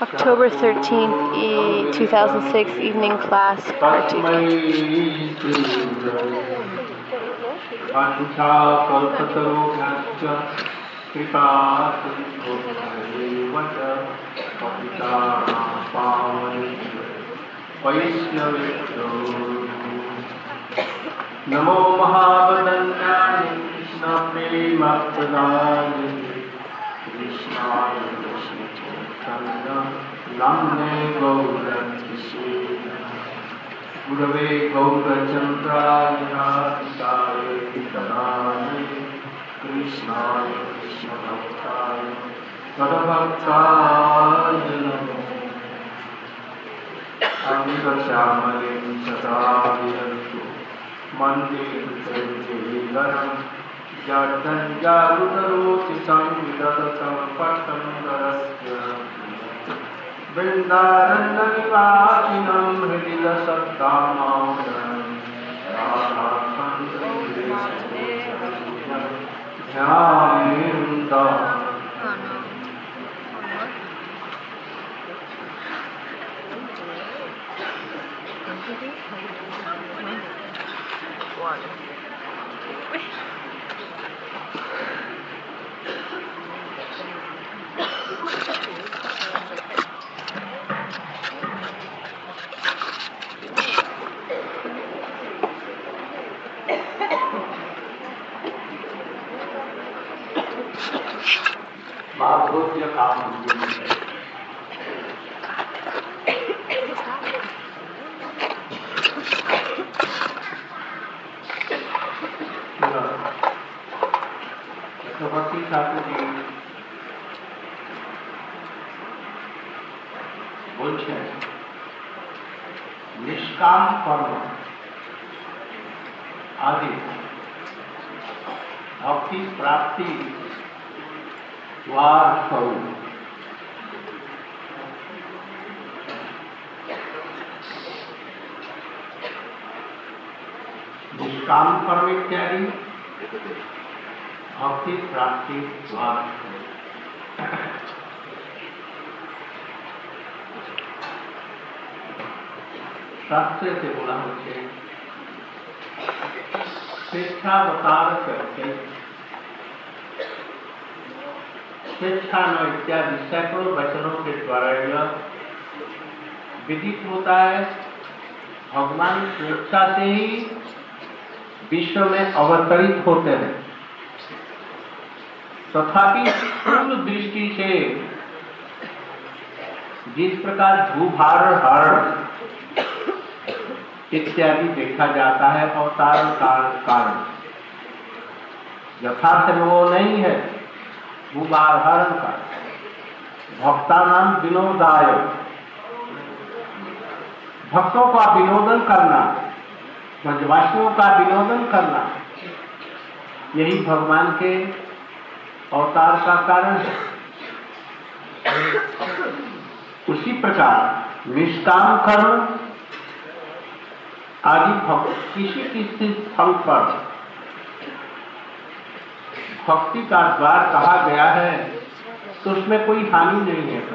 October 13th, 2006, evening class, Kartik. नमो महावदन्याय कृष्ण प्रेमप्रदाय कृष्णाय नाम्ने गौरक्षसे गुरवे गौरचन्द्राय नाथिकाय तदाय कृष्णाय कृष्णभक्ताय तद्भक्ताय नमो अमितश्यामले सदाविरन्तु मन्दे चैतन्यगणं जडञ्जारुतरोति संविदतं पट्टङ्गरस्य वृन्दारण्यनिवासिनं हृदि लसद्दामोदरं ध्यायेन्द्र महाभोज्य काम भक्ति ठाकुर जी बोलছেন निष्काम कर्म आदि भक्ति प्राप्ति द्वार स्वरूप निष्काम कर्म इत्यादि भक्ति प्राप्ति द्वार शास्त्र से बोला होते स्वेच्छावतार करके स्वेच्छा न इत्यादि सैकड़ों वचनों के द्वारा यह विदित होता है भगवान स्वेच्छा से ही विश्व में अवतरित होते हैं। तथापि स्थूल दृष्टि से जिस प्रकार भूभार हरण इत्यादि देखा जाता है अवतार कारण यथार्थ में वो नहीं है। भूभार हरण का भक्ता नाम विनोदाय भक्तों का विनोदन करना ब्रजवासियों का विनोदन करना यही भगवान के अवतार का कारण है। उसी प्रकार निष्काम कर्म आदि किसी किसी स्थल पर भक्ति का द्वार कहा गया है तो उसमें कोई हानि नहीं है।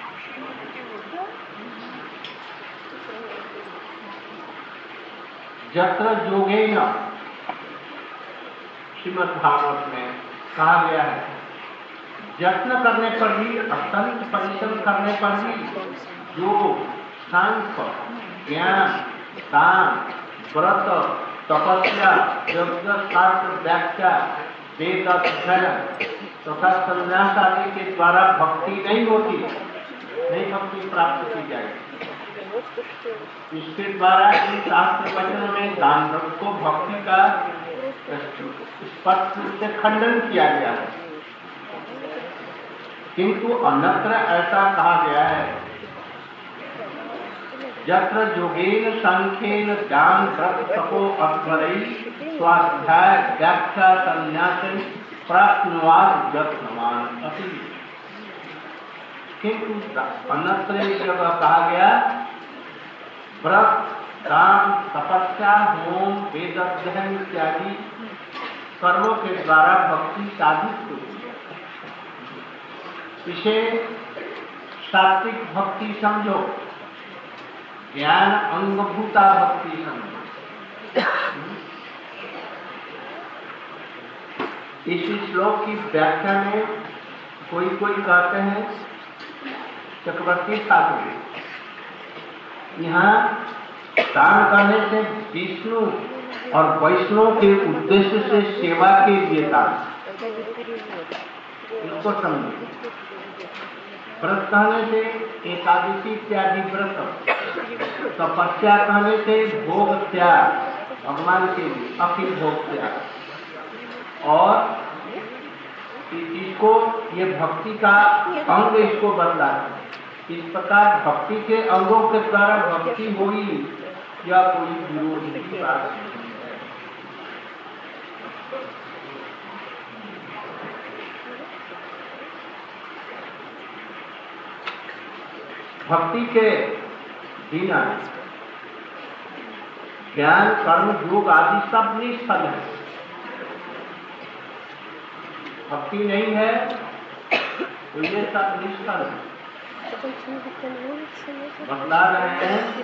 यत्र योगेन श्रीमद् भागवत में कहा गया है यत्न करने पर भी अत्यंत परिश्रम करने पर भी योग सांख्य ज्ञान दान व्रत तपस्या यज्ञ शास्त्र व्याख्या वेद अध्ययन तथा संन्यास आदि के द्वारा भक्ति नहीं होती नहीं भक्ति प्राप्त की जाएगी। इसके द्वारा इन शास्त्र वचन में दान को भक्ति का स्पष्ट रूप से खंडन किया गया है। किंतु अन्यत्र ऐसा कहा गया है यत्र योगेन सांख्येन ज्ञान व्रत तपो अध्वरै स्वाध्याय व्याख्या संन्यासन प्राप्नुवाद यत्नवान अपि। किंतु अन्यत्र एक जगह कहा गया व्रत दान तपस्या होम वेद अध्ययन इत्यादि कर्मों के द्वारा भक्ति साधित होती है। इसे सात्विक भक्ति समझो, ज्ञान अंगभूता भक्ति समझो। इस श्लोक की व्याख्या में कोई कहते हैं चक्रवर्ती ठाकुर, यहाँ दान करने से विष्णु और वैष्णव के उद्देश्य से सेवा के लिए दान, इसको समझो। व्रत कहने से एकादशी इत्यादि व्रत, तपस्या कहने से भोग त्याग, भगवान के लिए अखिल भोग त्याग, और इसको ये भक्ति का अंग इसको बदला है। इस प्रकार भक्ति के अंगों के द्वारा भक्ति हुई या कोई विरोध की बात नहीं है। भक्ति के बिना ज्ञान कर्म योग आदि सब निष्फल है। भक्ति नहीं है तो ये सब निष्फल है। बतला रहे हैं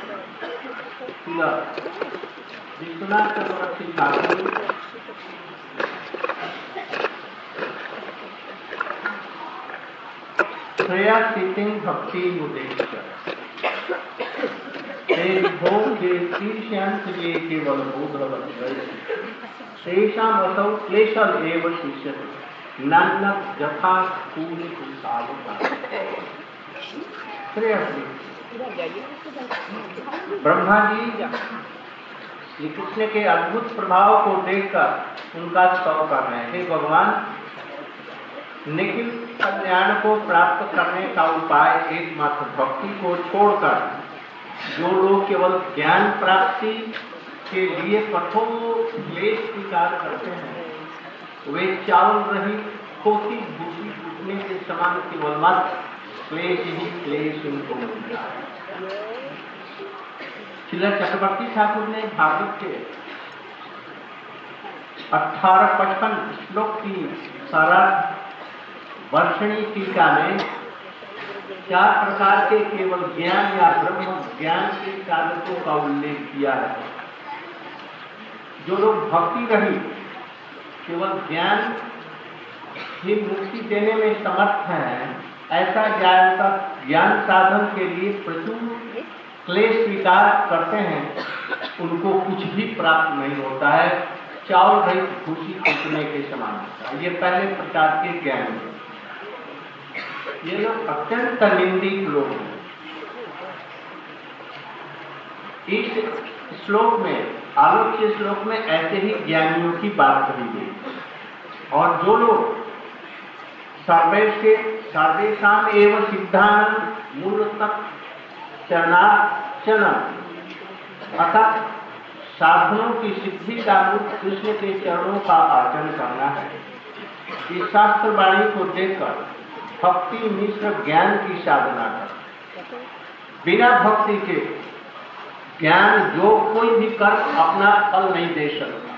विश्वनाथ चक्रवर्ती ठाकुर श्रेया सिटिंग भक्ति उद्देश्य भोग के शीर्षांत के केवल बोधवत शेषा वसौ क्लेशल एवं शिष्य नानक जथा पूरी ब्रह्मा जी श्री कृष्ण के अद्भुत प्रभाव को देखकर उनका स्तव कर रहे हैं। हे भगवान, निखिल कल्याण को प्राप्त करने का उपाय एकमात्र भक्ति को छोड़कर जो लोग केवल ज्ञान प्राप्ति के लिए कठोर क्लेश स्वीकार करते हैं, वे चावल रही खोखी भूसी उठने के समान केवल मत क्लेश ही क्लेश उनको मिलता है। श्रील चक्रवर्ती ठाकुर ने भागवत के 18-55 श्लोक की सरल वर्षणी टीका में 4 प्रकार के केवल ज्ञान या ब्रह्म ज्ञान के साधकों का उल्लेख किया है। जो लोग भक्ति रही केवल ज्ञान ही मुक्ति देने में समर्थ हैं, ऐसा ज्ञान साधन के लिए प्रचुर क्लेश स्वीकार करते हैं, उनको कुछ भी प्राप्त नहीं होता है। चावल रहित खुशी कूटने के समान होता है। ये पहले प्रकार के ज्ञान है। ये लोग अत्यंत निंदित लोग हैं। इस श्लोक में, आलोच्य श्लोक में ऐसे ही ज्ञानियों की बात कही गई। और जो लोग सर्वेषाम एवं सिद्धांत मूल तक चरणार्चन अर्थात साधनों की सिद्धि का मूल कृष्ण के चरणों का आचरण करना है। इस शास्त्र वाणी को देखकर भक्ति मिश्र ज्ञान की साधना कर। बिना भक्ति के ज्ञान जो कोई भी कर अपना फल नहीं दे सकता।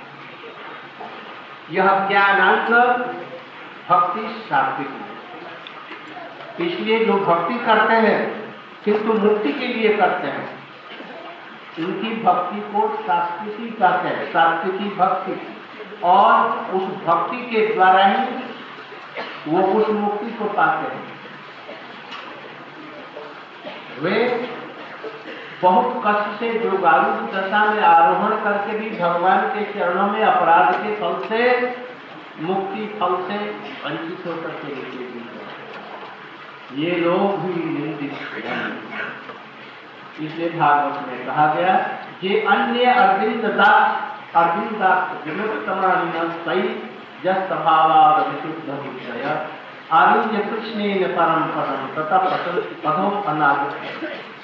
यह ज्ञानांक भक्ति सात्विक है। इसलिए जो भक्ति करते हैं किंतु मुक्ति के लिए करते हैं, उनकी भक्ति को सात्विकी कहते हैं, सात्विकी भक्ति। और उस भक्ति के द्वारा ही वो उस मुक्ति को पाते हैं। वे बहुत कष्ट से जो गारूढ़ दशा में आरोहण करके भी भगवान के चरणों में अपराध के फल से, मुक्ति फल से वंचित होकर के ये लोग भी निंदित हैं। इसलिए भागवत में कहा गया, ये अन्य अरविंद दास विमुक्तमानिन सई जस स्वभावाद विशुद्ध विषय आरुण्य कृष्णेन परम पदम तथा पदों अनागत।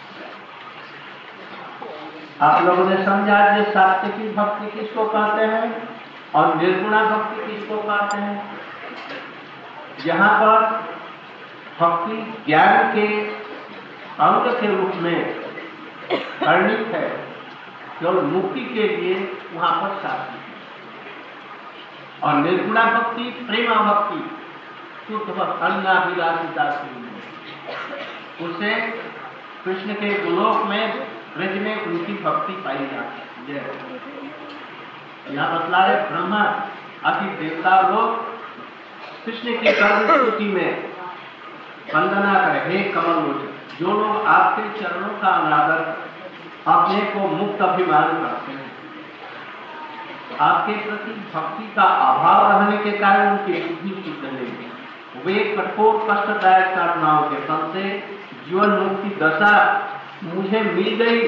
आप लोगों ने समझा जो सात्विकी भक्ति किसको कहते हैं और निर्गुणा भक्ति किसको कहते हैं। यहाँ पर भक्ति ज्ञान के अंग के रूप में वर्णित है, केवल मुक्ति के लिए वहां पर सात्विक। और निर्गुणा भक्ति प्रेमा भक्ति शुद्ध भक्ति अन्नाभिलाषिता। उससे कृष्ण के गोलोक में ब्रज में उनकी भक्ति पाई जाती है। यहाँ बतला रहे ब्रह्मा आदि देवता लोग कृष्ण की सर्वस्तुति में वंदना करें, हे कमल लोचन। जो लोग आपके चरणों का अनादर अपने को मुक्त अभिमान करते हैं, आपके प्रति भक्ति का अभाव रहने के कारण उनकी बुद्धि शुद्ध नहीं, वे कठोर कष्टदायक साधनाओं के फल से जीवन मुक्ति दशा मुझे मिल गई,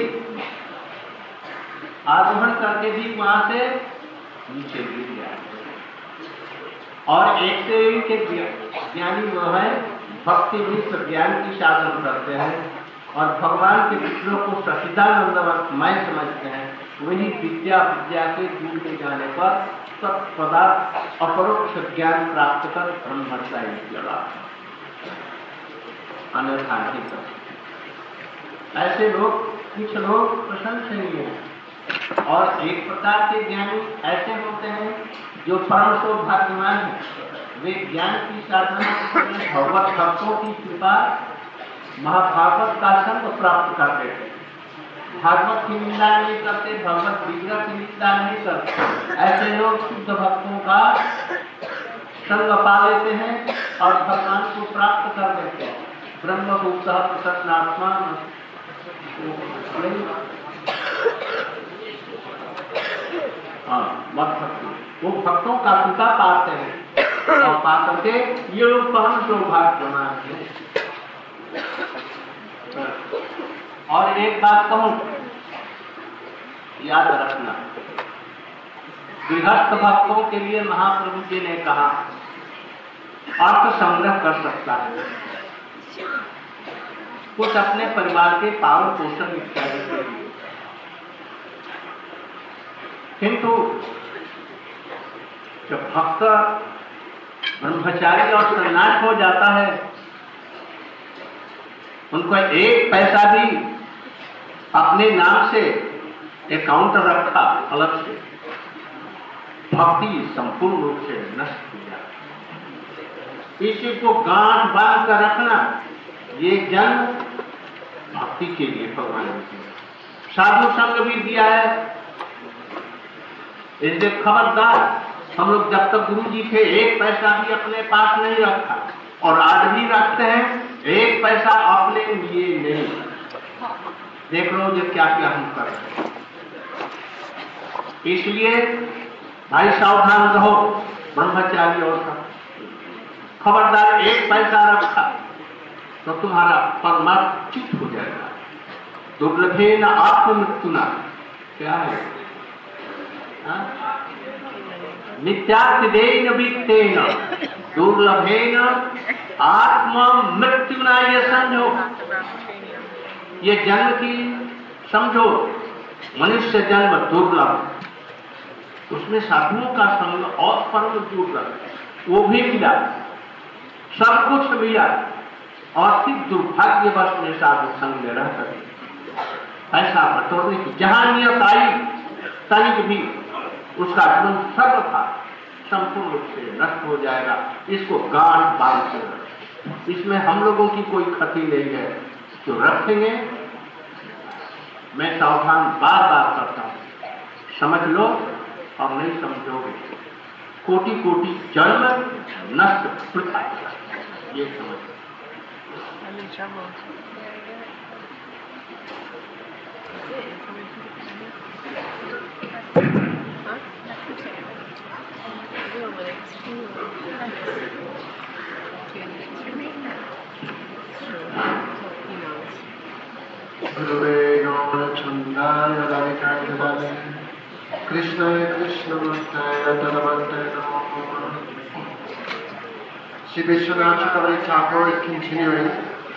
आरोहण करके भी वहां से नीचे गिर गया। और एक से एक ज्ञानी वो है भक्ति मित्र ज्ञान की साधन करते हैं और भगवान के विष्णु को सचिदानंदमय समझते हैं। वही विद्या के डूबे जाने पर तत्पदार्थ अपरोक्ष ज्ञान प्राप्त कर ब्रह्मचारी लगा, अन्यथा नहीं कर। ऐसे लोग कुछ लोग प्रशंसनीय हैं और एक प्रकार के ज्ञानी ऐसे होते हैं जो परम सौभाग्यवान है। वे ज्ञान की साधना से भगवत भक्तों की कृपा महाभागवत का संग प्राप्त कर देते, भागवत की निंदा नहीं करते, भगवत विग्रह की निंदा नहीं करते। ऐसे लोग शुद्ध भक्तों का संग पा लेते हैं और भगवान को प्राप्त कर देते हैं। ब्रह्मभूत प्रसन्नात्मा मत भक्ति, वो भक्तों का पिता पाते हैं और पा करके ये लोग परम सौभाग्यवान हैं। और एक बात कहूं, याद रखना, गृहस्थ भक्तों के लिए महाप्रभु जी ने कहा अर्थ संग्रह कर सकता है, कुछ अपने परिवार के पालन पोषण इत्यादि के लिए, किंतु जब भक्त ब्रह्मचारी और सन्यास हो जाता है, उनको एक पैसा भी अपने नाम से अकाउंट रखा अलग से, भक्ति संपूर्ण रूप से नष्ट हो जाती। इसी को गांठ बांध कर रखना, ये जन्म भक्ति के लिए भगवान ने साधु संग भी दिया है। इसलिए खबरदार, हम लोग जब तक गुरु जी थे एक पैसा भी अपने पास नहीं रखा और आज भी रखते हैं, एक पैसा अपने लिए नहीं। देख लो जो क्या क्या हम कर रहे हैं। इसलिए भाई सावधान रहो, ब्रह्मचारी और सब खबरदार, एक पैसा रखा तो तुम्हारा परमात्मा चित हो जाएगा। दुर्लभे न आत्ममृत्यु न, क्या है नित्यार्थिदेन वित्तेन दुर्लभेन आत्म मृत्यु ना, ये समझो, ये जन्म की समझो, मनुष्य जन्म दुर्लभ, उसमें साधुओं का संग और परम दुर्लभ, वो भी मिला, सब कुछ मिला और फिर दुर्भाग्यवश में साधु संग में रह कर ऐसा बटोरने की जहां नियत आई तनिक भी उसका जीवन सर्व था संपूर्ण रूप से नष्ट हो जाएगा। इसको गांठ बांध कर, इसमें हम लोगों की कोई क्षति नहीं है, जो रखेंगे। मैं सावधान बार बार करता हूं, समझ लो और नहीं समझोगे कोटि कोटि जन्म नष्ट वृथा, ये समझ। Krishna Krishna Sri Vishwanath Chakravarti Thakur is continuing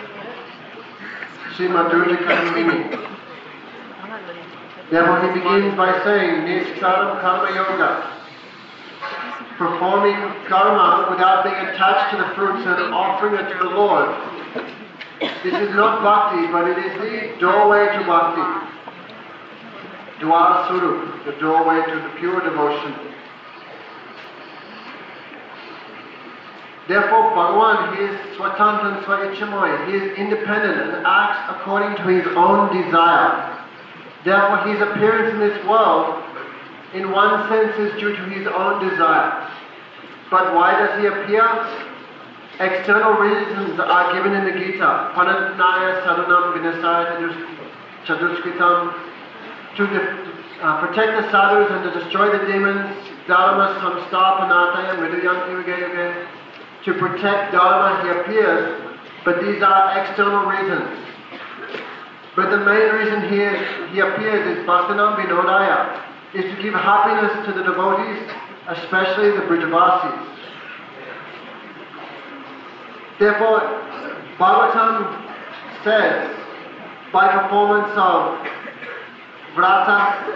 Srimad Durga Kamini. Therefore he begins by saying Nishkaram Karma Yoga, performing karma without being attached to the fruits and offering it to the Lord. This is not bhakti, but it is the doorway to bhakti. Dwar Surup, the doorway to the pure devotion. Therefore, Bhagavan, he is Swatantra and Swaichamoy. He is independent and acts according to his own desire. Therefore, his appearance in this world, in one sense, is due to his own desire. But why does he appear? External reasons are given in the Gita. Panatnaya sadhanam vinasaya chaduskritam. To protect the sadhus and to destroy the demons. Dharma samstapanataya mriduyanti yuge yuge. To protect Dharma, he appears, but these are external reasons. But the main reason he appears is Bhaktanam Vinodaya, is to give happiness to the devotees, especially the Brijavasis. Therefore, Bhagavatam says, by performance of vrata,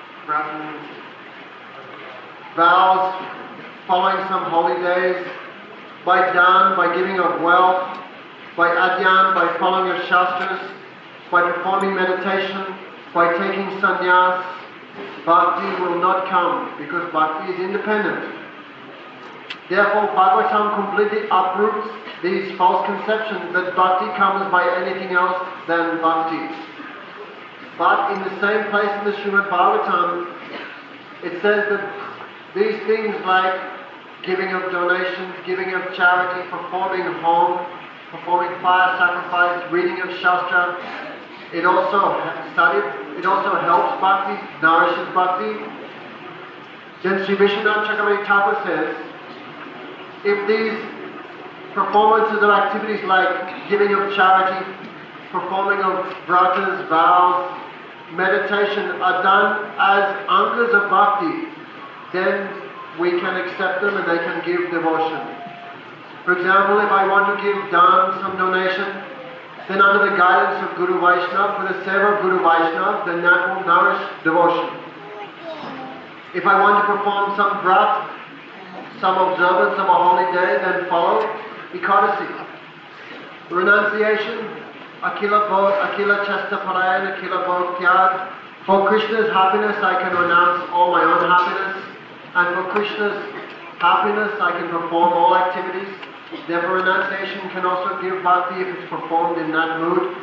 vows, following some holy days, by dan, by giving of wealth, by adyan, by following of shastras, by performing meditation, by taking sannyas, bhakti will not come, because bhakti is independent. Therefore, Bhagavatam completely uproots these false conceptions that bhakti comes by anything else than bhakti. But in the same place in the Srimad Bhagavatam, it says that these things like giving of donations, giving of charity, performing home, performing fire sacrifice, reading of Shastra, it also helps bhakti, nourishes bhakti. Then Sri Vishwanath Chakravarti Thakur says, if these performances or activities like giving of charity, performing of vratas, vows, meditation are done as angas of bhakti, then we can accept them and they can give devotion. For example, if I want to give dan, some donation, then under the guidance of Guru Vaishnava, for the seva of Guru Vaishnava, then that will nourish devotion. If I want to perform some vrat, some observance of a holy day, then follow Ekadasi. Renunciation, Akila Chesta Parayan, Akila Bhog Tyag. For Krishna's happiness, I can renounce all my own happiness. And for Krishna's happiness, I can perform all activities. Therefore, renunciation can also give bhakti if it's performed in that mood.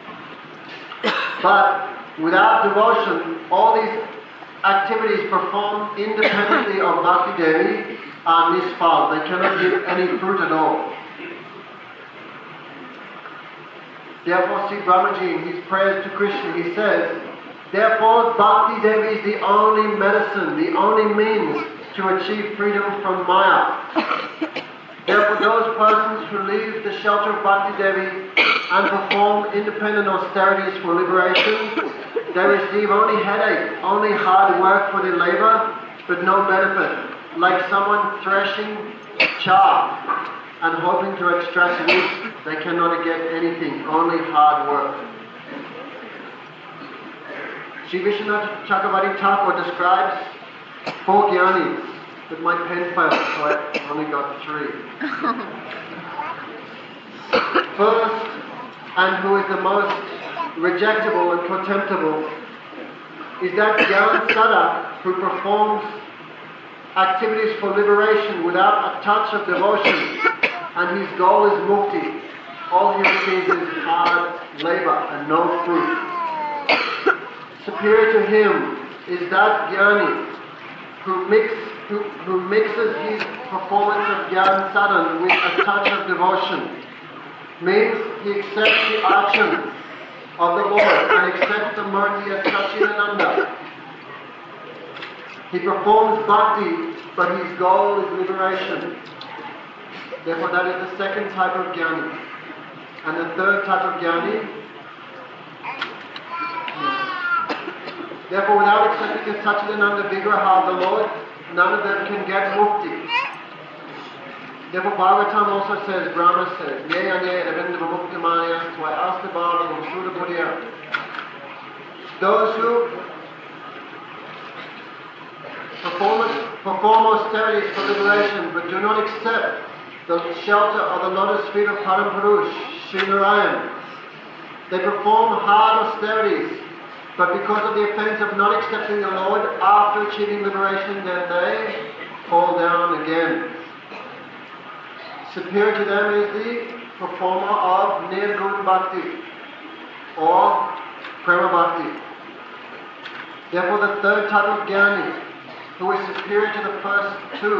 But without devotion, all these activities performed independently of Bhakti Devi are nisfal. They cannot give any fruit at all. Therefore, Sri Brahmaji, in his prayers to Krishna, he says, therefore, Bhakti Devi is the only medicine, the only means to achieve freedom from Maya. Therefore, those persons who leave the shelter of Bhakti Devi and perform independent austerities for liberation, they receive only headache, only hard work for their labor, but no benefit, like someone threshing chaff and hoping to extract wheat. They cannot get anything, only hard work. Sri Vishwanath Chakravarti Thakur describes 4 jnanis, but my pen failed, so I only got 3. First, and who is the most rejectable and contemptible, is that Gyan Sadhak who performs activities for liberation without a touch of devotion, and his goal is mukti. All he receives is hard labor and no fruit. Superior to him is that jnani who mixes his performance of Gyan Sadhan with a touch of devotion. Means he accepts the action of the Lord and accepts the mercy of Satchidananda. He performs bhakti, but his goal is liberation. Therefore, that is the second type of jnani. And the third type of jnani, therefore, without accepting the Satchidananda Vigraha of the Lord, none of them can get mukti. Therefore, Bhagavatam also says, Brahma says, those who perform austerities for liberation but do not accept the shelter of the lotus feet of Param Purush, Sri Narayan, they perform hard austerities, but because of the offense of not accepting the Lord after achieving liberation, then they fall down again. Superior to them is the performer of Nirgun Bhakti or Prema Bhakti. Therefore, the third type of Jnani, who is superior to the first two,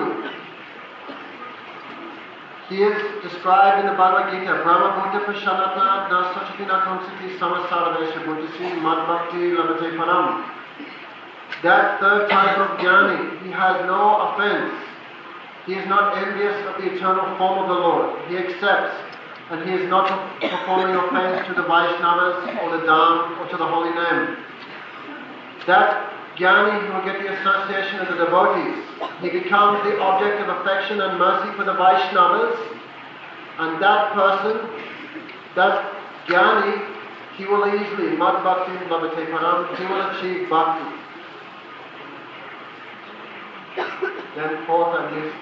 he is described in the Bhagavad Gita, Brahma Bhuta Pashanatna Na Sachatina Kamsiti Samasarvesha Buddhisi Mad Bhakti Labate Param. That third type of Jnani, he has no offense. He is not envious of the eternal form of the Lord. He accepts, and he is not performing offense to the Vaishnavas or the Dham or to the holy name. That Jnani will get the association of the devotees. He becomes the object of affection and mercy for the Vaishnavas, and that person, that Jnani, he will easily, Mad Bhakti Labate Param, he will achieve Bhakti. Then fourth and this.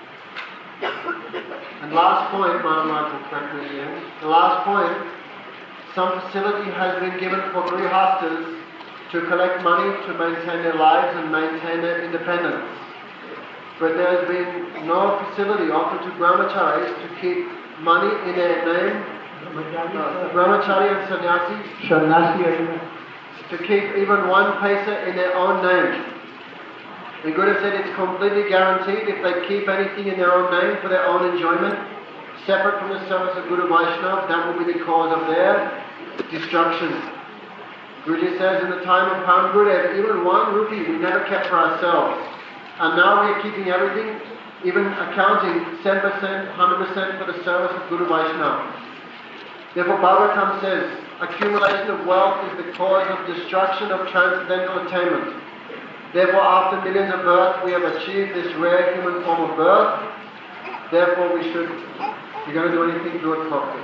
And last point, Maharaj will correct me again. The last point, some facility has been given for grihastas to collect money to maintain their lives and maintain their independence. But there has been no facility offered to brahmacharis to keep money in their name. Brahmachari and sannyasi to keep even one paisa in their own name. The Guru said it's completely guaranteed if they keep anything in their own name for their own enjoyment, separate from the service of Guru Vaishnava, that will be the cause of their destruction. Guruji says in the time of Pan Gurudev, even 1 rupee we never kept for ourselves. And now we are keeping everything, even accounting 10%, 100% for the service of Guru Vaishnava. Therefore Bhagavatam says, accumulation of wealth is the cause of destruction of transcendental attainment. Therefore, after millions of births, we have achieved this rare human form of birth. Therefore, we should, if you're going to do anything, do it properly.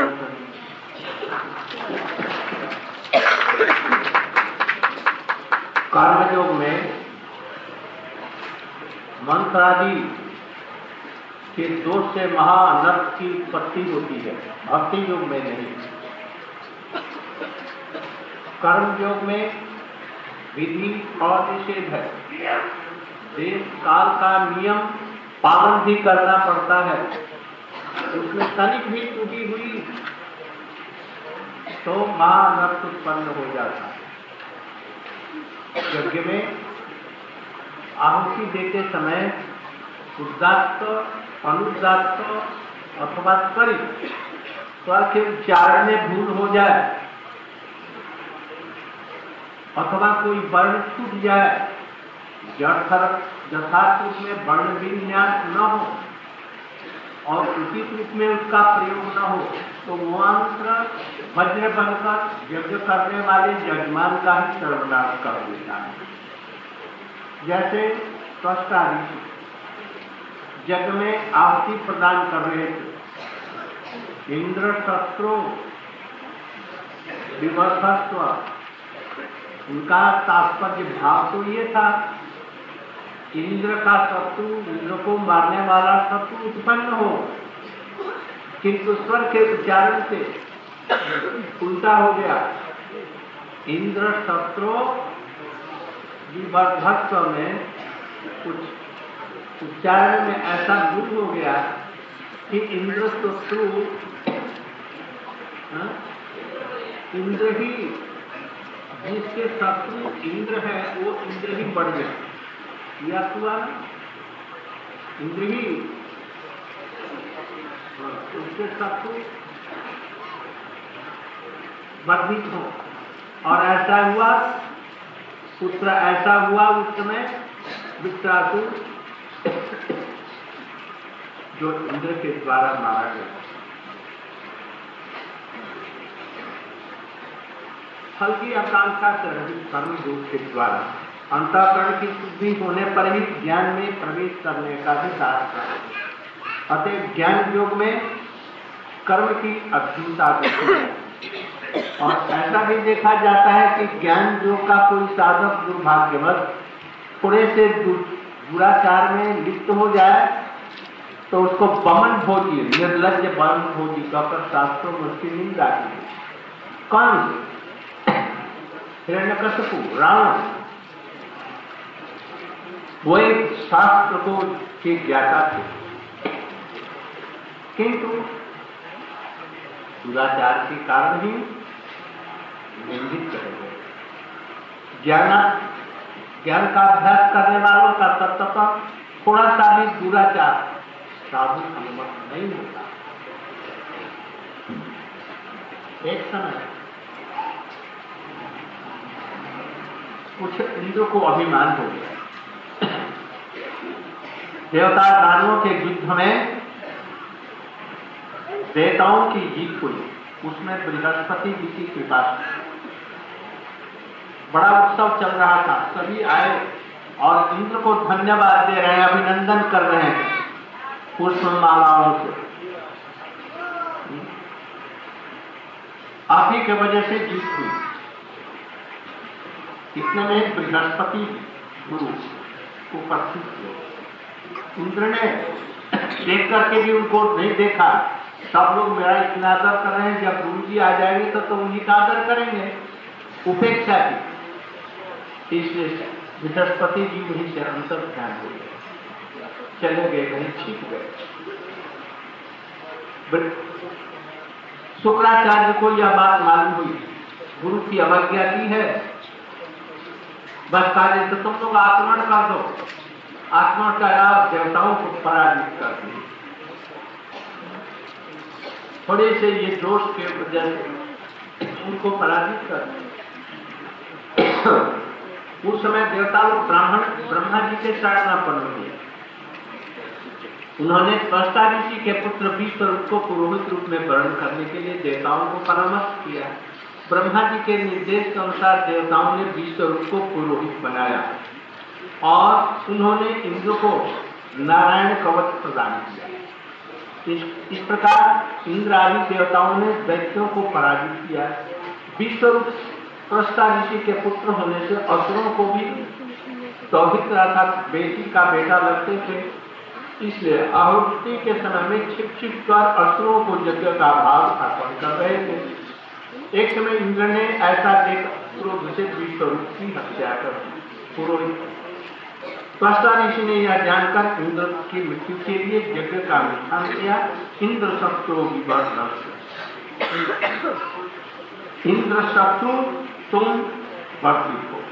कर्म योग में मंत्र आदि के दोष से महाअनर्थ की उत्पत्ति होती है, भक्ति योग में नहीं। कर्म योग में विधि और निषेध है, देश काल का नियम पालन भी करना पड़ता है। उसमें तनिक भी त्रुटि हुई तो महाअनर्थ उत्पन्न हो जाता है। यज्ञ में आहुति देते समय उदात्त, अनुदात्त अथवा त्वरित स्वर के उच्चारण में भूल हो जाए अथवा कोई वर्ण छूट जाए, यथार्थ रूप में वर्ण विन्यास न हो और उचित रूप में उसका प्रयोग न हो तो मंत्र वज्र बनकर यज्ञ करने वाले यजमान का ही सर्वनाश कर देता है। जैसे त्वष्टा ऋषि यज्ञ में आहुति प्रदान कर रहे थे, इंद्र शस्त्रो विवर्धस्व, उनका तात्पर्य भाव तो ये था, इंद्र का शत्रु, इंद्र को मारने वाला शत्रु उत्पन्न हो, किंतु स्वर के उच्चारण से उल्टा हो गया। इंद्र शत्रु विवर्धस्व में कुछ उच्चारण में ऐसा गुण हो गया कि इंद्र शत्रु इंद्र ही, जिसके शत्रु इंद्र है वो इंद्र ही बढ़ गया, यह हुआ इंद्र ही उसके शत्रु वर्धित हो। और ऐसा हुआ, पुत्र ऐसा हुआ उस समय वृत्रासुर जो इंद्र के द्वारा मारा गया। फल की आकांक्षा से रहित कर्म योग के द्वारा अंतःकरण की शुद्धि होने पर ही ज्ञान में प्रवेश करने का भी शास्त्र है। अतः ज्ञान योग में कर्म की अधीनता होती है। और ऐसा भी देखा जाता है कि ज्ञान योग का कोई साधक दुर्भाग्यवश थोड़े से दुराचार में लिप्त हो जाए तो उसको बमन भोजी, निर्लज्ज बमन भोजी कहकर शास्त्रों में उसकी निंदा की। कौन? हिरण्यकशिपु, रावण, वो एक शास्त्र को के ज्ञाता थे। किंतु दुराचार के कारण ही निंदित करे गए। ज्ञान का अभ्यास करने वालों का तत्व पर थोड़ा सा भी दुराचार साधु अनुमत नहीं होता। एक समय कुछ इंद्र को अभिमान हो गया। देवता दानवों के युद्ध में देवताओं की जीत हुई, उसमें बृहस्पति जी की कृपा से बड़ा उत्सव चल रहा था। सभी आए और इंद्र को धन्यवाद दे रहे हैं, अभिनंदन कर रहे हैं पुष्पमालाओं से। आप ही के वजह से जीत हुई। इतने में बृहस्पति गुरु उपस्थित हुए। इंद्र ने देख करके भी उनको नहीं देखा। सब लोग मेरा इतना आदर कर रहे हैं, जब गुरु जी आ जाएंगे तो उन्हीं का आदर करेंगे। उपेक्षा की, इसलिए बृहस्पति जी वहीं से अंतर ध्यान हो गए, चले गए, कहीं छिप गए। शुक्राचार्य को यह बात मालूम हुई, गुरु की अवज्ञा की है, बस कार्य तो तुम लोग आक्रमण कर दो। आक्रमण का देवताओं को पराजित कर दिए। थोड़े से ये दोष के वजह से उनको पराजित कर दिया। उस समय देवता लोग ब्रह्मा जी के शरणापन्न हुए। उन्होंने त्वष्टा ऋषि के पुत्र विश्वरूप को पुरोहित रूप में वर्ण करने के लिए देवताओं को परामर्श किया। ब्रह्मा जी के निर्देश के अनुसार देवताओं ने विश्वरूप को पुरोहित बनाया और उन्होंने इंद्र को नारायण कवच प्रदान किया। इस प्रकार इंद्र आदि देवताओं ने दैत्यों को पराजित किया। विश्वरूप त्वष्टा ऋषि के पुत्र होने से असुरों को भी सौभित्र था बेटी का बेटा लगते थे। इसलिए आहुति के समय में छिप छिप कर असुरों को यज्ञ का भाग अर्पण कर रहे थे। एक समय इंद्र ने ऐसा देख क्रोध से विश्वरूप की हत्या कर दी। पुरोहित त्वष्टा ऋषि ने यह जानकर इंद्र की मृत्यु के लिए यज्ञ का अनुष्ठान किया। इंद्र शत्रु इंद्र शत्रु तुम वर्तित हो,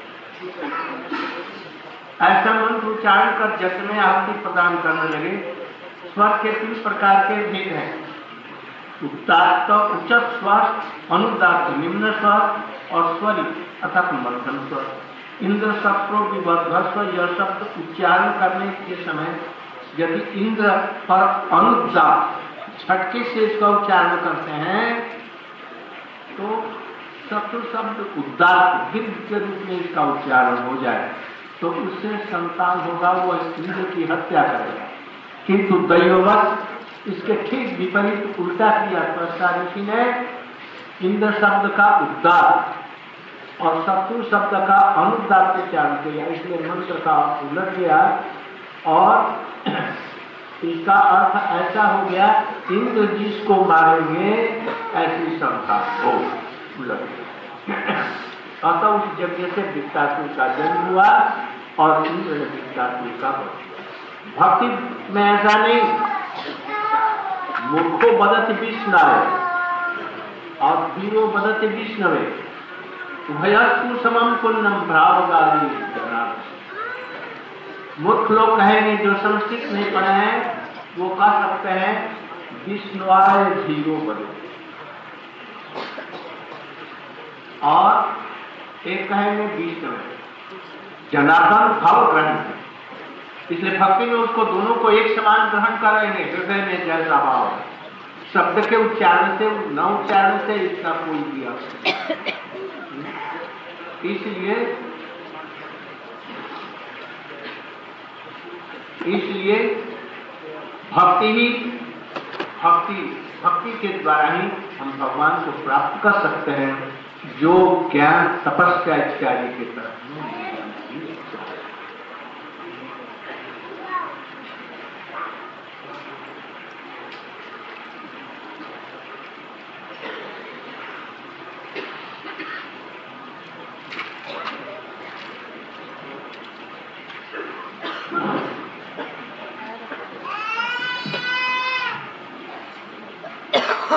ऐसा मंत्र उच्चारण कर यज्ञ में आहुति प्रदान करने लगे। स्वर के 3 प्रकार के भेद हैं, उदात्त उच्च स्वर, अनुदात्त निम्न स्वर और स्वरी अर्थात मध्यम स्वर। इंद्र शत्रु विबद्धस्व यह शब्द उच्चारण करने के समय यदि इंद्र पर अनुदात्त झटके से इसका उच्चारण करते हैं तो शत्रु शब्द उदात्त दीर्घ के रूप में इसका उच्चारण हो जाए तो उससे संतान होगा, वो इंद्र की हत्या करेगा। किंतु दैववश इसके ठीक विपरीत उल्टा किया। त्वष्टा ऋषि ने इंद्र शब्द का उदात्त और शत्रु शब्द का अनुदात्त उच्चारण किया, इसलिए मंत्र का उलट गया और इसका अर्थ ऐसा हो गया इंद्र जिसको मारेंगे ऐसी शंका हो। अतः उस यज्ञ से वृत्तासुर का जन्म हुआ और इंद्र ने वृत्तासुर का वध। भक्ति में ऐसा नहीं, मूर्खो बदति विष्णवे और वीरो बदति विष्णवे उभयस्तु समम पुण्यम भावगाली जनार्दन। मूर्ख लोग कहेंगे, जो संस्कृत नहीं पढ़े हैं वो कह सकते हैं विष्णुआय धीरो बने, और एक कहेंगे विष्णु जनार्दन भाव ग्रहण है। इसलिए भक्ति में उसको दोनों को एक समान ग्रहण करेंगे। हृदय में जैसा भाव है, शब्द के उच्चारण से न उच्चारण से इसका कोई भी अर्थ। इसलिए भक्ति के द्वारा ही हम भगवान को प्राप्त कर सकते हैं, जो ज्ञान तपस्या इत्यादि की तरह।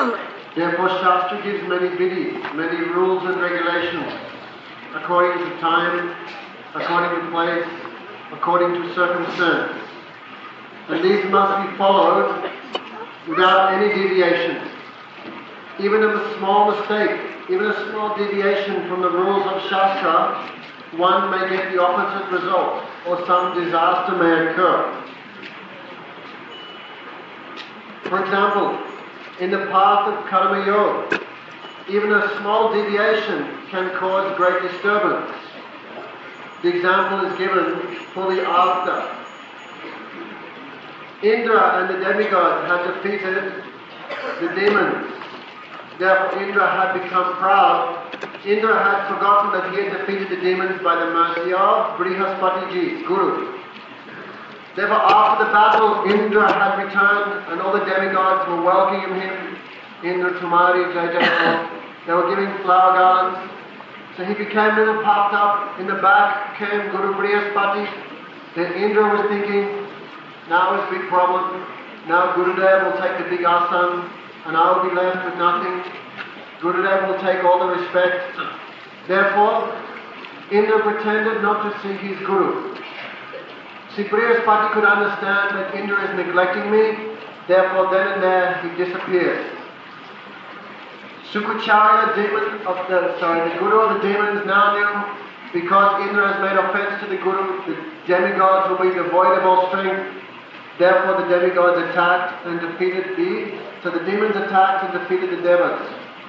Therefore, Shastra gives many vidis, many rules and regulations, according to time, according to place, according to circumstance. And these must be followed without any deviation. Even a small mistake, even a small deviation from the rules of Shastra, one may get the opposite result, or some disaster may occur. For example, in the path of Karma Yoga, even a small deviation can cause great disturbance. The example is given for the after. Indra and the demigod had defeated the demons. Therefore Indra had become proud. Indra had forgotten that he had defeated the demons by the mercy of Brihaspatiji, Guru. Therefore after the battle, Indra had returned and all the demigods were welcoming him. Indra Tumari Jai Jai. They were giving flower garlands. So he became a little puffed up. In the back came Guru Brihaspati. Then Indra was thinking, now is a big problem. Now Gurudev will take the big asan and I will be left with nothing. Gurudev will take all the respect. Therefore, Indra pretended not to see his Guru. See, Brihaspati could understand that Indra is neglecting me. Therefore, then and there he disappeared. Sukucharya, the Guru of the demons now knew, because Indra has made offense to the Guru, the demigods will be devoid of all strength. Therefore the demigods attacked and defeated so the demons attacked and defeated the devas.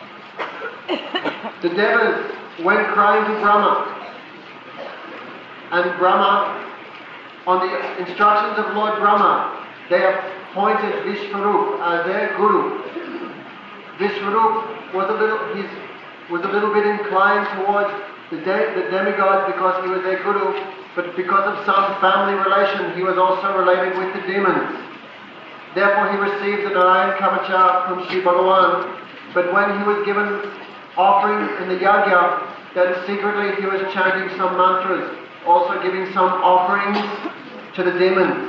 The devas went crying to Brahma. And Brahma, on the instructions of Lord Brahma, they appointed Vishvarup as their Guru. Vishvarup was a little bit inclined towards the demigods because he was their Guru, but because of some family relation, he was also related with the demons. Therefore he received the Narayan Kavacha from Sri Bhagavan, but when he was given offering in the yajna, then secretly he was chanting some mantras, also giving some offerings to the demons.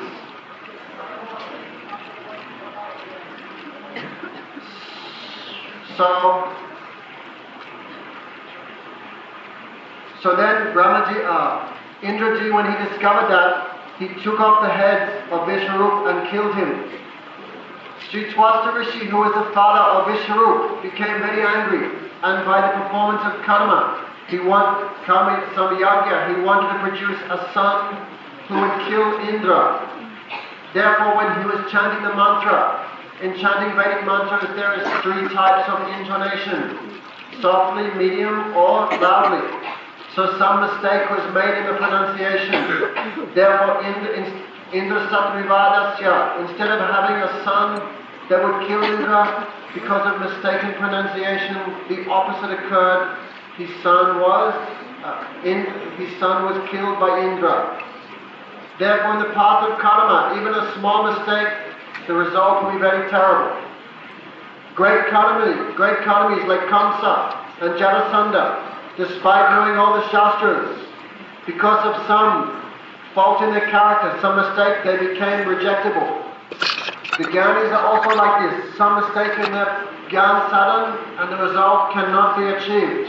So then Indraji, when he discovered that, he took off the heads of Vishvarup and killed him. Sri Twasta Rishi, who was the father of Vishvarup, became very angry, and by the performance of karma, he wanted to produce a son who would kill Indra. Therefore, when he was chanting the mantra, in chanting Vedic mantras, there is 3 types of intonation: softly, medium, or loudly. So some mistake was made in the pronunciation. Therefore, Indra Satrivadasya, instead of having a son that would kill Indra because of mistaken pronunciation, the opposite occurred. His son was killed by Indra. Therefore, in the path of karma, even a small mistake, the result will be very terrible. Great Karmis like Kamsa and Jarasandha, despite knowing all the Shastras, because of some fault in their character, some mistake, they became rejectable. The Gyanis are also like this. Some mistake in their Gyan sadhan and the result cannot be achieved.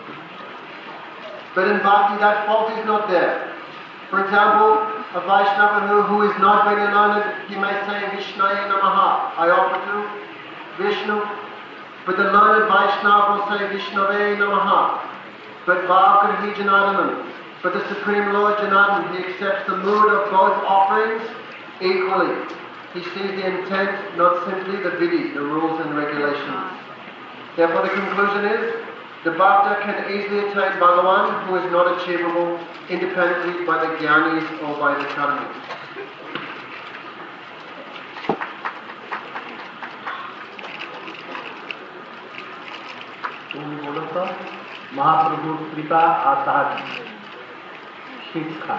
But in Bhakti, that fault is not there. For example, a Vaishnava who is not very learned, he may say Vishnaya Namaha, I offer to Vishnu. But the learned Vaishnava will say Vishnave Namaha. But Bhakti Janardana. But the Supreme Lord Janardana, he accepts the mood of both offerings equally. He sees the intent, not simply the vidhi, the rules and regulations. Therefore the conclusion is, the Bhakta can easily attain Bhagavan, who is not achievable independently by the Jnanis or by the Karmis. महाप्रभु कृपा आसाद शिक्षा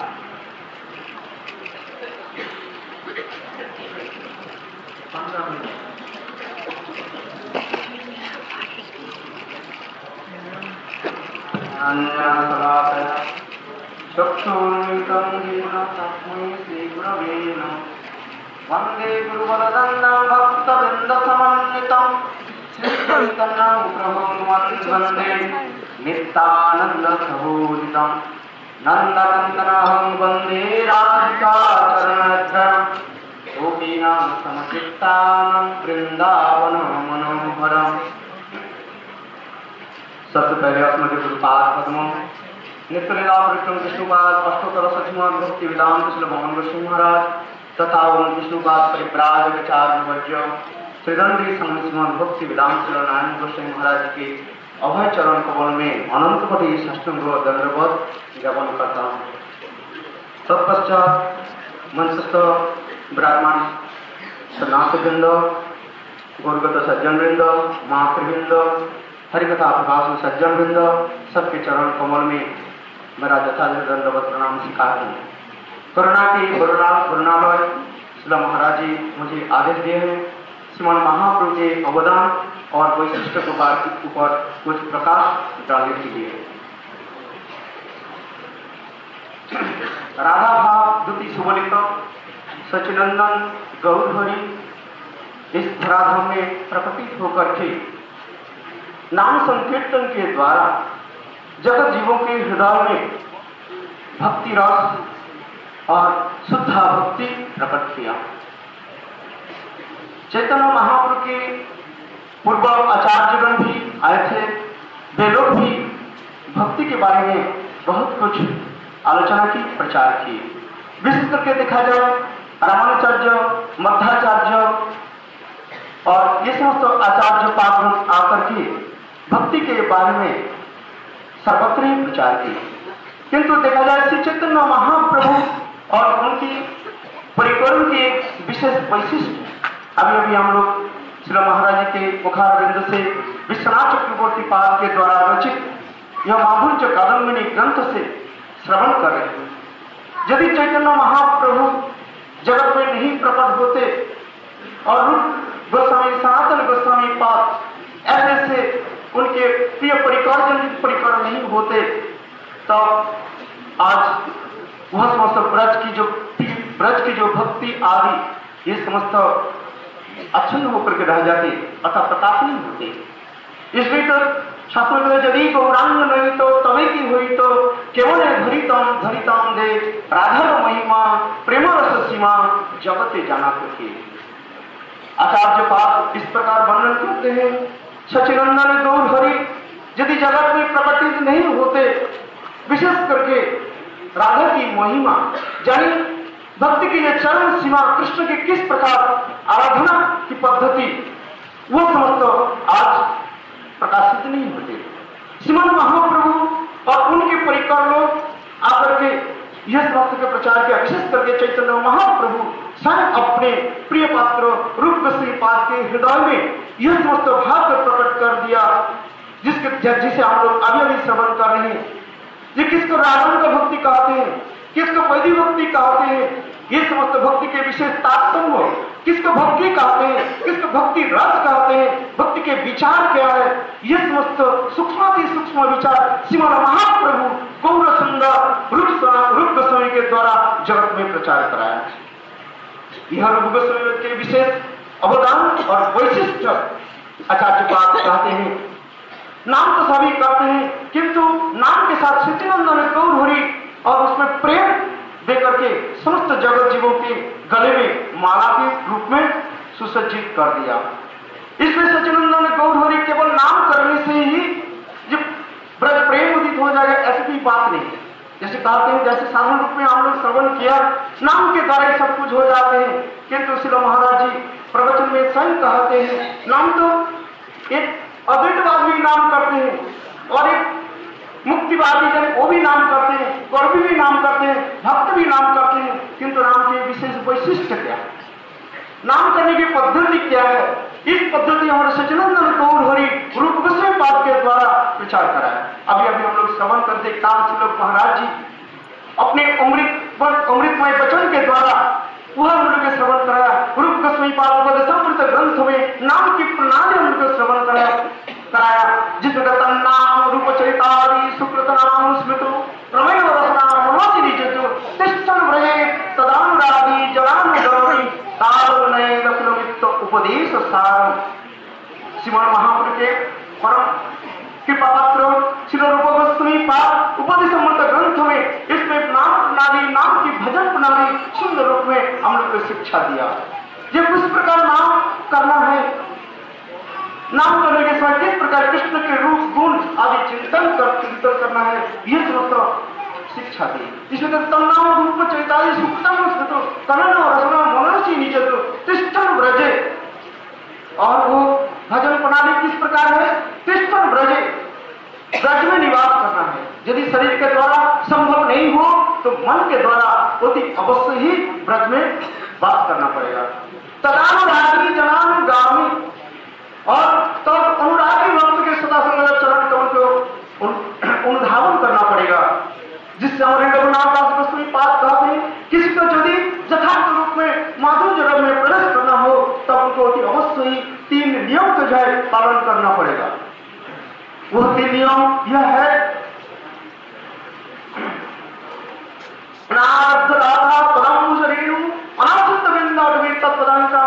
वंदे गुरुवरदन्नं भक्तवृन्द समन्वितं श्री चैतन्य प्रभु वंदे नित्यानंद सहोदितम् नंदनंदनहं वंदे राधिका चरणद्वयम् गोपीनां समचित्तानां वृंदावनं मनोहरम्। सबसे पहले अस्मदीय गुरुपाद पद्मों नित्यलीला परिक्रम विष्णुपाद अष्टोत्तर सचिमान भक्ति वेदांत श्री भगवान विष्णु महाराज तथा ओम विष्णुपाद परिव्राजकाचार्य वर्य श्रीदंडी संगमान भक्ति वेदांत श्री नारायण गोस्वामी महाराज के अभय चरण कमल में अनंत कोटि साष्टांग दंडवत ज्ञापन करता हूँ। तत्पश्चात मंचस्थ विराजमान सन्यासीवृंद, गुरुगत सज्जनवृंद, मातृवृंद, हरिकथा प्रभाषण सज्जनवृंद, सबके चरण कमल में मेरा यथार्थ दंडवत प्रणाम स्वीकार हूँ। करुणा के गुरुनालय शिला महाराज जी मुझे आदेश दिए हैं श्रीमान महाप्रभु के अवदान और वैशिष्ट के ऊपर कुछ प्रकाश डालने के लिए। राधा भाव द्वितीय सुबलित सचिनंदन गौरहरि इस धराधाम में प्रकटित होकर के नाम संकीर्तन के द्वारा जगत जीवों के हृदय में भक्ति रस और शुद्धा भक्ति प्रकट किया। चैतन्य महाप्रभु के पूर्व आचार्यगण भी आए थे, वे लोग भी भक्ति के बारे में बहुत कुछ आलोचना की, प्रचार की। विशेष करके देखा जाए रामानुचार्य, मध्वाचार्य और ये समस्त आचार्य पागल आकर के भक्ति के बारे में सर्वत्र ही प्रचार की। किंतु देखा जाए श्री चैतन्य महाप्रभु और उनकी परिक्रम के विशेष वैशिष्ट अभी हम लोग श्री महाराज के मुखारविंद से विश्वनाथ चक्रवर्ती पाद के द्वारा रचित यह माधुर्य कादम्बिनी ग्रंथ से श्रवण कर रहे हैं। यदि चैतन्य महाप्रभु जगत में नहीं प्रकट होते और रूप गोस्वामी सनातन गोस्वामी पाद ऐसे उनके प्रिय परिकर नहीं होते तो आज वह समस्त ब्रज की जो भक्ति आदि ये समस्त अच्छन्न होकर के रह जाते अतः प्रकाश नहीं होते। इसलिए तो शास्त्र में यदि गौरांग नहीं तो तवे की हुई तो केवल धरितम दे राधा महिमा प्रेम रस सीमा जगते जाना करके आचार्य पाद इस प्रकार वर्णन करते हैं। सचिनंदन गौरहरि यदि जगत में प्रकटित नहीं होते, विशेष करके राधा की महिमा जानी भक्ति की ये चरम सीमा कृष्ण की किस प्रकार आराधना की पद्धति वो समस्त आज प्रकाशित नहीं होते। श्रीमान महाप्रभु और उनके परिकर लोग आकर के यह समस्त के प्रचार किया। विशेष करके चैतन्य महाप्रभु स्वयं अपने प्रिय पात्र रूप गोस्वामी पाद के हृदय में यह समस्त भाव को प्रकट कर दिया जिसे हम लोग अभी श्रवण कर रहे हैं। ये किसको रावण का भक्ति कहते हैं, किसको वैदिक भक्ति कहते हैं, ये समस्त भक्ति के विशेष तात्पर्य किसको भक्ति कहते हैं, किसको भक्ति रस कहते हैं, भक्ति के विचार क्या है, ये समस्त सूक्ष्माति सूक्ष्म विचार श्रीमान महाप्रभु गौर सुंदर रूप गोस्वामी के द्वारा जगत में प्रचार कराया। यह रूप गोस्वामी के विशेष अवदान और वैशिष्ट आचार्य पाद कहते हैं। नाम तो सभी कहते हैं किंतु नाम के साथ सचिनंदन गौरहरि और उसमें प्रेम देकर के समस्त जगत जीवों के गले में माला के रूप में सुसज्जित कर दिया। इसमें सचिनंदन गौरहरि केवल नाम करने से ही जब ब्रज प्रेम उदित हो जाएगा ऐसी कोई बात नहीं। जैसे कहते हैं जैसे साधारण रूप में हम लोग श्रवण किया नाम के द्वारा सब कुछ हो जाते हैं, किंतु श्री महाराज जी प्रवचन में स्वयं कहते हैं नाम तो एक अद्वैतवाद भी नाम करते हैं और एक मुक्तिवादी जन वो भी नाम करते हैं, गौरवी भी नाम करते हैं, भक्त भी नाम करते हैं, किंतु नाम के विशेष वैशिष्ट क्या है, नाम करने की पद्धति क्या है, इस पद्धति हमारे सचिनंदन गौरहरि रूप गोस्वामी पाद के द्वारा प्रचार कराया। अभी हम लोग श्रवण करते कामचंद्र महाराज जी अपने अमृतमय वचन के द्वारा वह हम लोग श्रवण कराया। रूप गोस्वामी पाद समृत ग्रंथ में नाम की प्रणाली हम लोग श्रवण कराया जिसमें तन्नाम रूप चरितादि सुकृत नाम स्मृत प्रमेय रसना मनोसिनी जजो तिष्ठन व्रजे तदानुरागी जलानुगौरी ताल नये दक्षिणवित्त उपदेश सारम। श्रीमन महाप्रभु के परम कृपा पात्र श्री रूप गोस्वामी पाद उपदेशामृत ग्रंथ में इसमें नाम प्रणाली, नाम की भजन प्रणाली सुंदर रूप में हम लोग को शिक्षा दिया। ये किस प्रकार नाम करना है, नाम करने के समय किस प्रकार कृष्ण के रूप गुण आदि चिंतन करना है, ये समस्त शिक्षा दी। इसमें तन्नाम रूप चैताली सुक्तम स्मृतो तनन रसना मनसी निजतो तिष्ठन ब्रजे, और वो भजन प्रणाली किस प्रकार है, तिष्ठन ब्रजे, ब्रज में निवास करना है। यदि शरीर के द्वारा संभव नहीं हो तो मन के द्वारा अति अवश्य ही ब्रज में वास करना पड़ेगा। तदानुरागी जनानुगामी, और तब अनुरागी भक्त के सदा संग चरण कमल को अनुधावन करना पड़ेगा, जिससे हमारे रघुनाथ दास गोस्वामी पाद कहते हैं किसी को यदि यथार्थ रूप में माधुर्य रंग में प्रवेश करना हो तब उनको अति अवश्य ही 3 नियम को जो है पालन करना पड़ेगा। वह 3 नियम यह है, अनारब्ध राधा पदम शरीरु अनासक्त बिंदाटवी तत्पदांका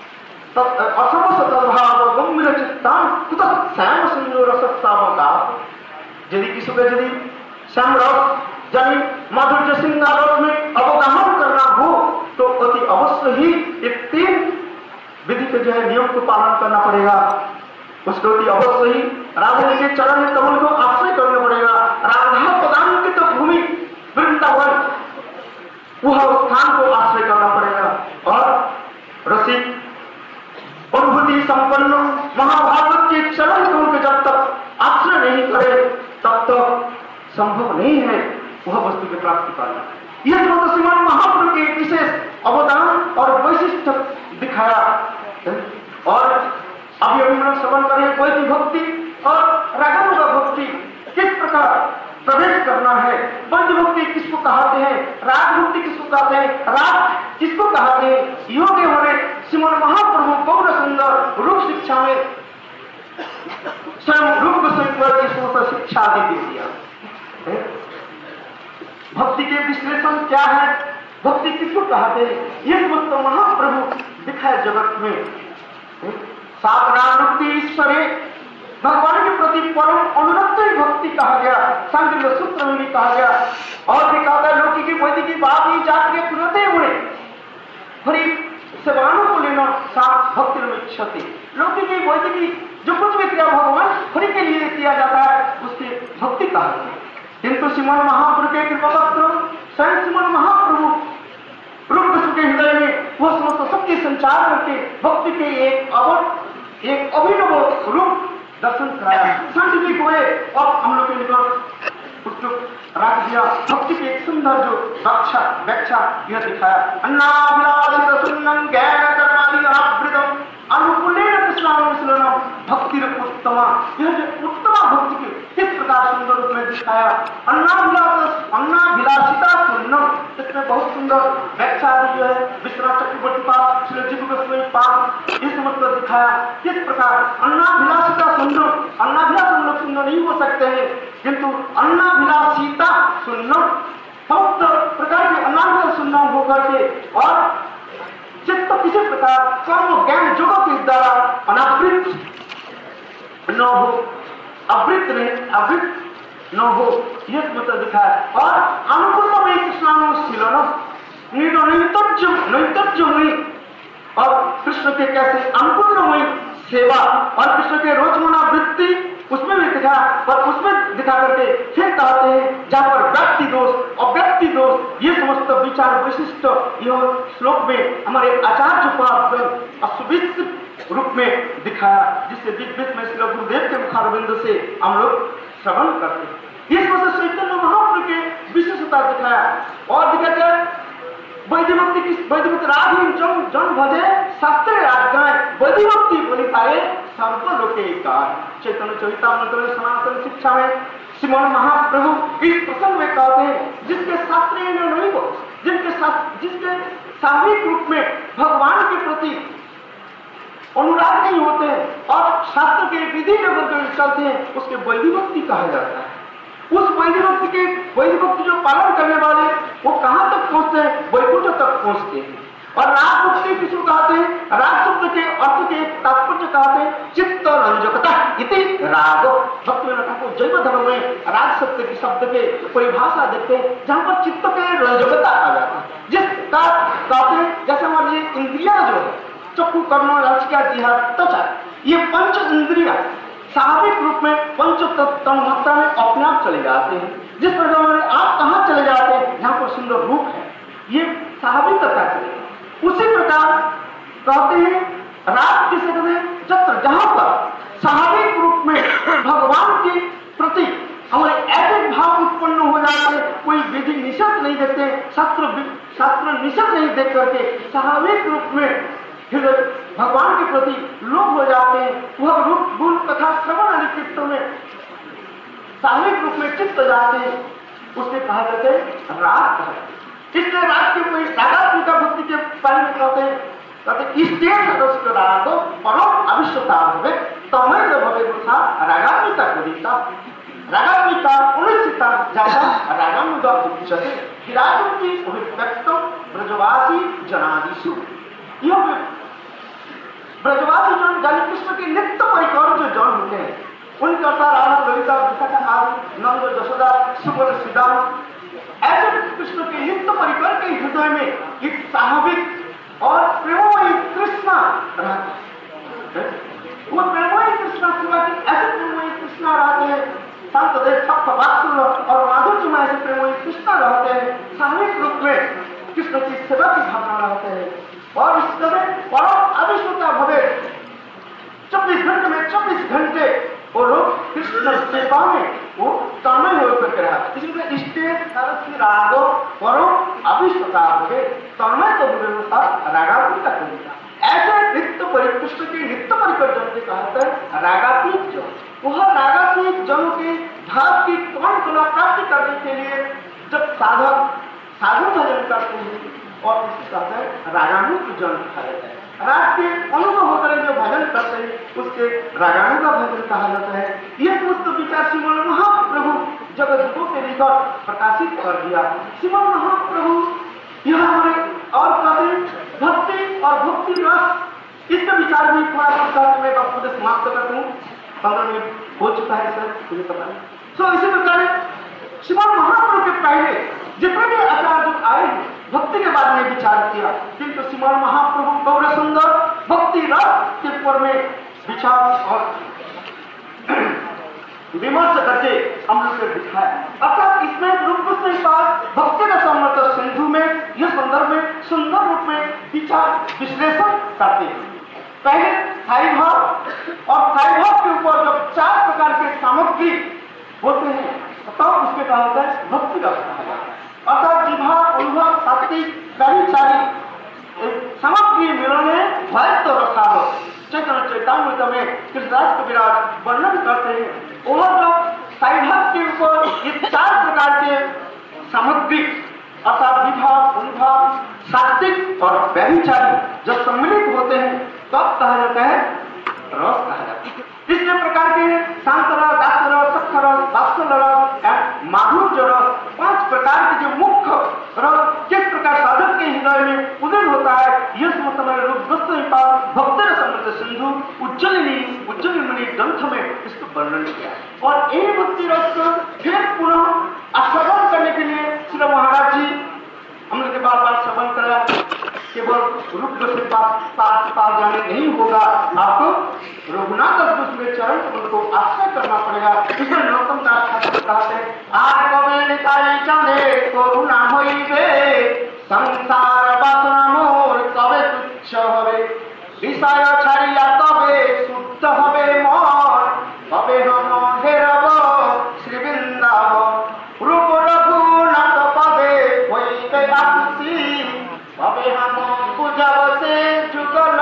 असमस तद्भाव गंभीर चित्तान कुत श्याम सिंधु रसत्तावका। यदि किसी को यदि श्याम रस यानी माधुर्य सिंगार रस में अवगाहन करना हो तो अति अवश्य ही एक 3 विधि के जो है नियम को पालन करना पड़ेगा। उसको अति अवश्य ही राधा के चरण कमल को आश्रय करना पड़ेगा। राधा पदांकित भूमि वृंदावन, वह स्थान को आश्रय करना पड़ेगा। और रसिक अनुभूति संपन्न महाभारत के चरण कमल को जब तक आश्रय नहीं करे तब तक संभव नहीं है वह वस्तु की प्राप्ति करना। यह तो श्रीमान महाप्रभु के विशेष अवदान और वैशिष्ट दिखाया। और अभी हम लोग श्रवण करें वैदिक भक्ति और रागानुग भक्ति किस प्रकार प्रवेश करना है। वैदिक भक्ति किसको कहते हैं, राग भक्ति किसको कहते हैं, राग किसको कहते हैं, योग्य होने श्रीमान महाप्रभु गौर सुंदर रूप शिक्षा में स्वयं रूप गोस्वामी शिक्षा दे दिया। भक्ति के विश्लेषण क्या है, भक्ति किसको कहते हैं, ये समस्त महाप्रभु दिखाए जगत में। साधनानुक्ति ईश्वरे, भगवान के प्रति परम अनुरक्त भक्ति कहा गया, सांख्य सूत्र में भी कहा गया। और भी कहा गया लौकिक की वैदिक की बात ही जाके पुरते हुए हरि सेवानों को लेना साथ भक्ति में क्षति। लौकिक की वैदिक की जो कुछ भी क्रिया भगवान हरि के लिए किया जाता है उसकी भक्ति कहा गया। किंतु श्रीमान महाप्रभु के कृपा पत्र स्वयं श्रीमान महाप्रभु रूप कृष्ण के हृदय में वह समस्त शक्ति संचार करके भक्ति के एक अभिनव रूप दर्शन कराया। साइंटिफिक हुए और हम लोग के निकट पुस्तक रख दिया। भक्ति की एक सुंदर जो व्याख्या यह दिखाया। अन्नाभिलाषित सुन्नम ज्ञान कर्मादि अनावृतम अनुकूलेन कृष्णानुशीलनम भक्ति उत्तमा। यह जो उत्तमा भक्ति की किस प्रकार सुंदर रूप में दिखाया। अन्नाभिलाषिता सुन्नम, इसमें बहुत सुंदर व्याख्या दी जो है विश्वनाथ चक्रवर्ती पाद श्री जीव गोस्वामी पाद इस समझ दिखाया किस प्रकार अन्नाभिलाषिता सुन्नम। अन्नाभिलाष हम लोग सुंदर नहीं हो सकते हैं किंतु अन्नाभिलाषिता सुन्नम बहुत प्रकार के अन्नाभिलाष सुन्नम होकर के और चित्त किसी प्रकार कर्म ज्ञान जोगों के द्वारा अनावृत न हो, आवृत नहीं आवृत न हो, यह मतलब दिखाया। और अनुकूल में कृष्णानुशीलन नैतज्यमयी और कृष्ण के कैसे अनुकूलमयी सेवा और कृष्ण के रोजमर्रा वृत्ति उसमें भी दिखा, पर उसमें दिखा करके फिर कहते हैं जहां पर व्यक्ति दोष अव्यक्ति दोष ये समस्त विचार विशिष्ट यह श्लोक में हमारे आचार्य पाद असुविध रूप में दिखाया, जिससे बीच बीच में श्री गुरुदेव के मुखारविंद से हम लोग श्रवण करते हैं। ये समस्त चैतन्य महाप्रभु के विशेषता दिखाया। और दिखाते वैदिक राधीन जन भजे शास्त्र राजगाय वैदिभक्ति बोली पाए सर्वलोके गाय। चैतन्य चरितामृत में सनातन शिक्षा में श्रीमान महाप्रभु इस प्रसंग में कहते हैं जिसके शास्त्रीय नहीं हो, जिसके सामूहिक रूप में भगवान के प्रति अनुराग नहीं होते हैं और शास्त्र के विधि में चलते हैं उसके वैदिभक्ति कहा जाता है। उस वैदिभक्ति जो पालन करने वाले वो कहां तक पहुंचते हैं, वैकुंठ तक पहुंचते हैं। और राग भक्ति किसको कहते हैं? राग शब्द के अर्थ के तात्पर्य कहते हैं चित्त रंजकता इति राग। भक्तिविनोद ठाकुर जैव धर्म में राग शब्द की शब्द के परिभाषा देखते हैं जहां पर चित्त के रंजकता आ जाता है, जिसका कहते हैं जैसे हमारी इंद्रिया जो है चक्षु कर्ण नासिका जिह्वा त्वचा, ये पंच इंद्रिया स्वाभाविक रूप में पंच तन्मात्रा में अपने आप चले जाते हैं। जिस प्रकार आप कहां चले जाते हैं जहां पर सुंदर रूप है, ये स्वाभाविकता चलेगा। उसी प्रकार कहते हैं राग किसे कहते हैं? जहां पर स्वाभाविक रूप में भगवान के प्रति हमारे ऐसे भाव उत्पन्न हो जाते हैं, कोई विधि निषेध नहीं देते, शास्त्र निषेध नहीं देख करके स्वाभाविक रूप में हृदय भगवान के प्रति लोभ हो जाते हैं। वह रूप गुण तथा श्रवण आदि कीर्तन में स्वाभाविक रूप में चित्त जाते हैं, उससे कहा जाता है राग है। इसलिए राग के कोई रागात्मिका भक्ति के बारे में कहते इष्टेश राग परम अविश्वता भवे तमय भवे गुसा रागात्मिका कविता रागात्मिका उन्नसिता जाता रागानुगा उच्चते विराजों की अभिव्यक्तम ब्रजवासी जनादिषु। यह ब्रजवासी जन यानी कृष्ण के नित्य परिकर जो जन होते हैं उनके अनुसार राधा ललिता विशाखा आदि नंद यशोदा सुबल श्रीदाम ऐसे कृष्ण के नित्य परिकर के हृदय में एक स्वाभाविक और प्रेममयी कृष्णा रहती है। वो प्रेममयी कृष्णा सेवा की ऐसे प्रेममयी कृष्णा रहते हैं, शांत देश सप्त वात्सल्य और माधुर्य में ऐसे प्रेममयी कृष्णा रहते हैं, स्वाभाविक रूप में कृष्ण की सेवा की भावना रहते हैं। और इस समय परम अविश्वता भवे 24 घंटे में 24 घंटे वो लोग कृष्ण सेवा में वो तन्मय होकर रहा। इसलिए इष्टेश राग परम अविश्वता भवे तन्मय तो रागात्मिका कविता। ऐसे नित्य परिकृष्ण के नित्य परिकर जन के कहते हैं रागात्मिक जन। वह रागात्मिक जनों के भाव की कौन कला प्राप्ति करने के लिए जब साधक साधु भजन करते हैं और उसके कहते हैं रागानुग जन कहा जाता है। राग के अनुभव होकर जो भजन करते हैं उसके रागानुग भजन कहा जाता है। यह समस्त विचार श्रीमन महाप्रभु जगत के निकट प्रकाशित कर दिया। श्रीमन महाप्रभु यह हमारे और कहते भक्ति और भक्ति रस इसका विचार भी थोड़ा सा मैं आपको समाप्त करता हूँ। 15 मिनट हो चुका है सर, मुझे पता है। सो इसी प्रकार श्रीमन महाप्रभु के पहले जितने भी आचार्य आए भक्ति के बारे में विचार किया, किंतु श्रीमन महाप्रभु गौर सुंदर भक्ति रस के ऊपर में विचार और विमर्श करके हम लोग को दिखाया। अर्थात इसमें रूप भक्ति रसामृत सिंधु में यह संदर्भ में सुंदर रूप में विचार विश्लेषण करते हैं। पहले स्थायी भाव और स्थायी भाव के ऊपर जब 4 प्रकार के सामग्री होते हैं तब उसके कहा होता है भक्ति रस कहा जाता है। अर्थात जिह्वा अनुभव सात्विक कर्मचारी सामग्री मिलने भय तो रखा हो चैतन्य चैतन्य में कृष्णदास कविराज वर्णन करते हैं। और जब साइभाव के ऊपर ये 4 प्रकार के सामग्री अर्थात विभाव अनुभव सात्विक और व्यभिचारी जब सम्मिलित होते हैं तब कहा जाता है रस कहा जाता है। इसलिए प्रकार के शांत रस, दास रस, सख्त रस, वात्सल्य रस, माधुर्य रस 5 प्रकार के जो मुख्य रस किस प्रकार साधक के हृदय में उदय होता है यह समस्त हमारे रूप भक्ति रसामृत सिंधु उज्जैन मुनि ग्रंथ में इसको वर्णन किया। और यही भक्ति रस को फिर पुनः आस्वादन करने के लिए श्री महाराज जी हम लोग के बार श्रवण करा। केवल रूप से पास जाने नहीं होगा, आपको रघुनाथ दूसरे चरण उनको आश्रय करना पड़ेगा। इसमें नौतम दास कहते हैं आर कबे निकाय चंदे करुणा होइबे संसार बासना मोर कबे तुच्छ होबे विषय छाड़िया तबे शुद्ध होबे मन कबे हम हेरब श्री वृंदावन रूप रघुनाथ पबे होइबे आकुति कबे हम पूजब से जुगल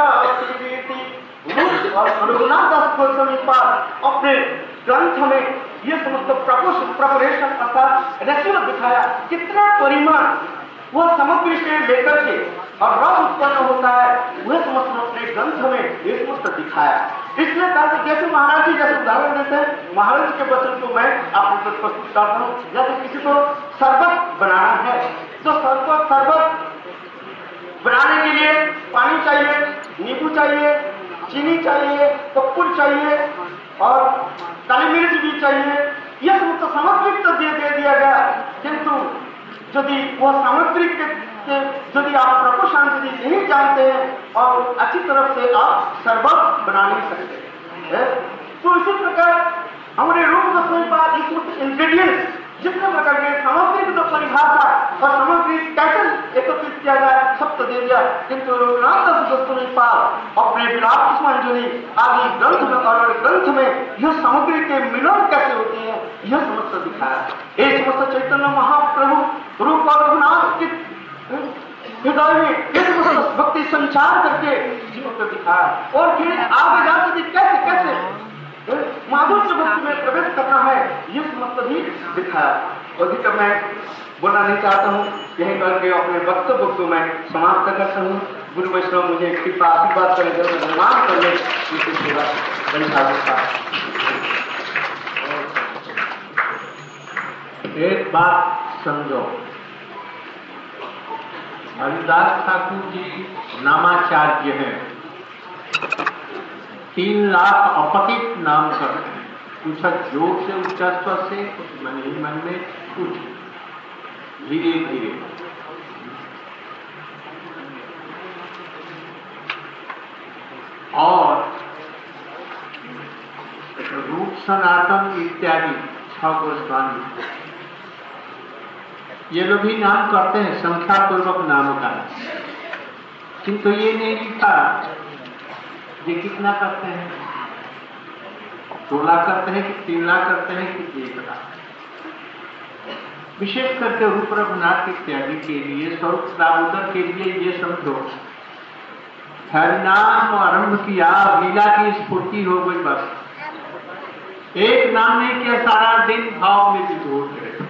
रघुनाथ दास गोस्वामी पर अपने ग्रंथ में यह समस्त प्रपरेशन अर्थात रेसिपी दिखाया कितना परिमाण वह सामग्री से लेकर के और रस उत्पन्न होता है वह समस्त अपने ग्रंथ में ये समस्त दिखाया। इसलिए कहा जैसे महाराज जी जैसे उदाहरण देते हैं महाराज के वचन को मैं आपको प्रस्तुत करता हूँ। जैसे किसी को शरबत बनाना है तो शरबत बनाने के लिए पानी चाहिए, नींबू चाहिए, चीनी चाहिए, कपूर चाहिए और काली मिर्च भी चाहिए। यह समस्त सामग्री तो दे दिया गया, किंतु यदि वह सामग्री के यदि आप प्रभु शांति नहीं जानते हैं और अच्छी तरफ से आप शरबत बना नहीं सकते। तो इसी प्रकार हमारे रूप दसवें बाद इसमें इंग्रेडिएंट्स जितने प्रकार के सामग्री की तो परिभाषा और सामग्री कैसे एकत्रित किया जाए सब तो दे दिया, किंतु रघुनाथ दास दसवें पाद अपने विलाप पुष्पांजलि आदि ग्रंथ में और ग्रंथ में यह सामग्री के मिलन कैसे होती है यह समस्त दिखाया। ये समस्त चैतन्य महाप्रभु रूप और रघुनाथ के हृदय में ये समस्त भक्ति संचार करके जीवन को दिखाया और फिर आगे जाकर कैसे कैसे माधुर्य भक्ति में प्रवेश करना है ये समस्त भी दिखाया। अधिक मैं बोलना नहीं चाहता हूँ, यही करके अपने वक्तव्य को मैं समाप्त करता हूँ। गुरु वैष्णव मुझे कृपा आशीर्वाद करें, जब निर्माण कर ले उनकी सेवा एक बात समझो, हरिदास ठाकुर जी नामाचार्य हैं, 3 लाख अपतित नाम करते हैं। कुछ जोर से उच्च स्वर से मन में कुछ धीरे धीरे। और रूप सनातन इत्यादि 6 गोस्वामी ये लोग भी नाम करते हैं, संख्या पूर्वक नाम का, किंतु ये नहीं लिखा ये कितना करते हैं, 2 लाख करते हैं कि 3 लाख करते हैं कि 1 लाख। विशेष करके रूप रघुनाथ इत्यादि के लिए, स्वरूप दामोदर के लिए ये समझो, हरिनाम आरंभ किया, लीला की स्फूर्ति हो गई, बस एक नाम नहीं किया, सारा दिन भाव में विभोर गए।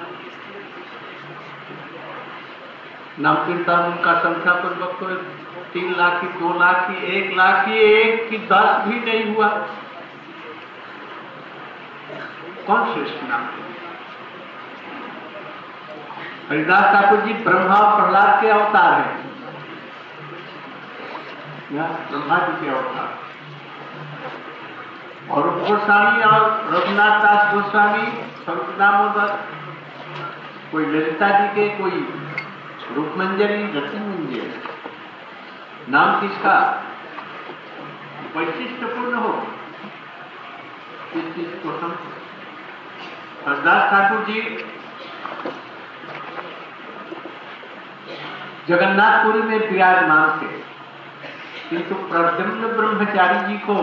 नाम कीर्तन का संख्या पूर्वक तो 3 लाख की, 2 लाख की, 1 लाख की, 1 की 10 भी नहीं हुआ। कौन श्रेष्ठ नाम? हरिदास ठाकुर जी ब्रह्मा और प्रहलाद के अवतार हैं, ब्रह्मा जी के अवतार। और गोस्वामी और रघुनाथ दास गोस्वामी, स्वरूप दामोदर, कोई ललिता जी के, कोई रूपमंजरी, रत्नमंजरी। नाम किसका वैशिष्टपूर्ण हो इस चीज को समझो। हरिदास ठाकुर जी जगन्नाथपुरी में विराजमान थे, किंतु प्रद्युम्न ब्रह्मचारी जी को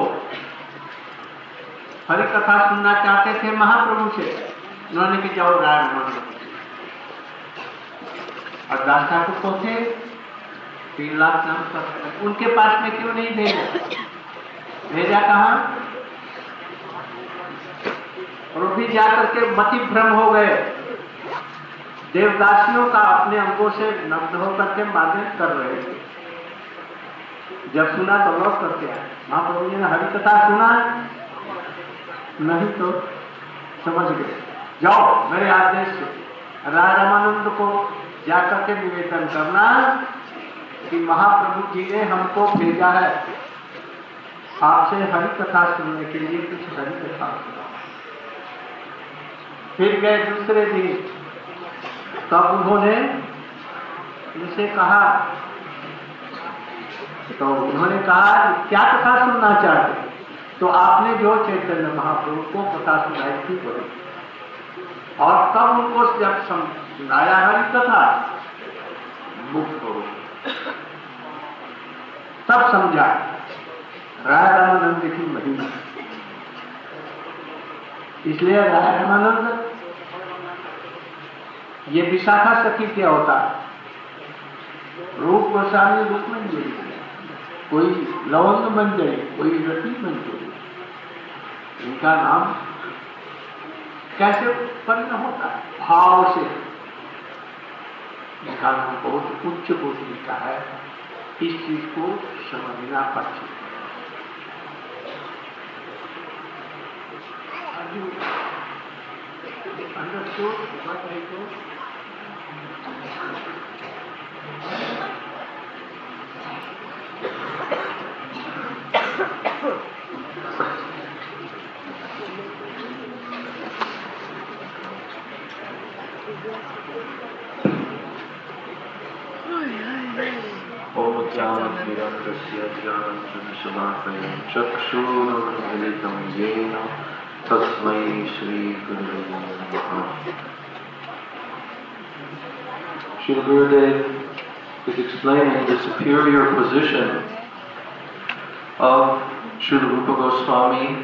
हरि कथा सुनना चाहते थे महाप्रभु से, उन्होंने कि जाओ राजमहल। हरिदास ठाकुर को थे 3 लाख नाम कर, उनके पास में क्यों नहीं भेजा? भेजा कहां? और वो भी जाकर के मति भ्रम हो गए, देवदासियों का अपने अंगों से नग्न होकर के मार्जन कर रहे थे। जब सुना तो लौट करके आए, महाप्रभु जी ने हरि कथा सुना नहीं तो समझ गए, जाओ मेरे आदेश से रामानंद को जाकर के निवेदन करना कि महाप्रभु जी ने हमको भेजा है आपसे हरि कथा सुनने के लिए, कुछ हरि कथा सुना। फिर गए दूसरे दिन, तब उन्होंने उनसे कहा, तो उन्होंने कहा क्या कथा सुनना चाहते? तो आपने जो चैतन्य महाप्रभु को कथा सुनाई थी बोली, और तब उनको जब सुनाया हरि कथा, मुक्त हो तब समझा राय रामानंद की महिमा। इसलिए राय रामानंद ये विशाखा सखी क्या होता है, रूप गोस्वामी रूप मंजरी, कोई लवंग मंजरी, कोई रति मंजरी, इनका नाम कैसे उत्पन्न होता है? भाव से। इनका नाम बहुत उच्च कोटि का है, इस चीज को समझना पड़ता। understood what I do? Om Jnana-Mirandasya Jnana-Shalankaya Chakshur-Militam Yena Tasmai Shri Gurave Namaha. Srila Gurudev is explaining the superior position of Srila Rupa Goswami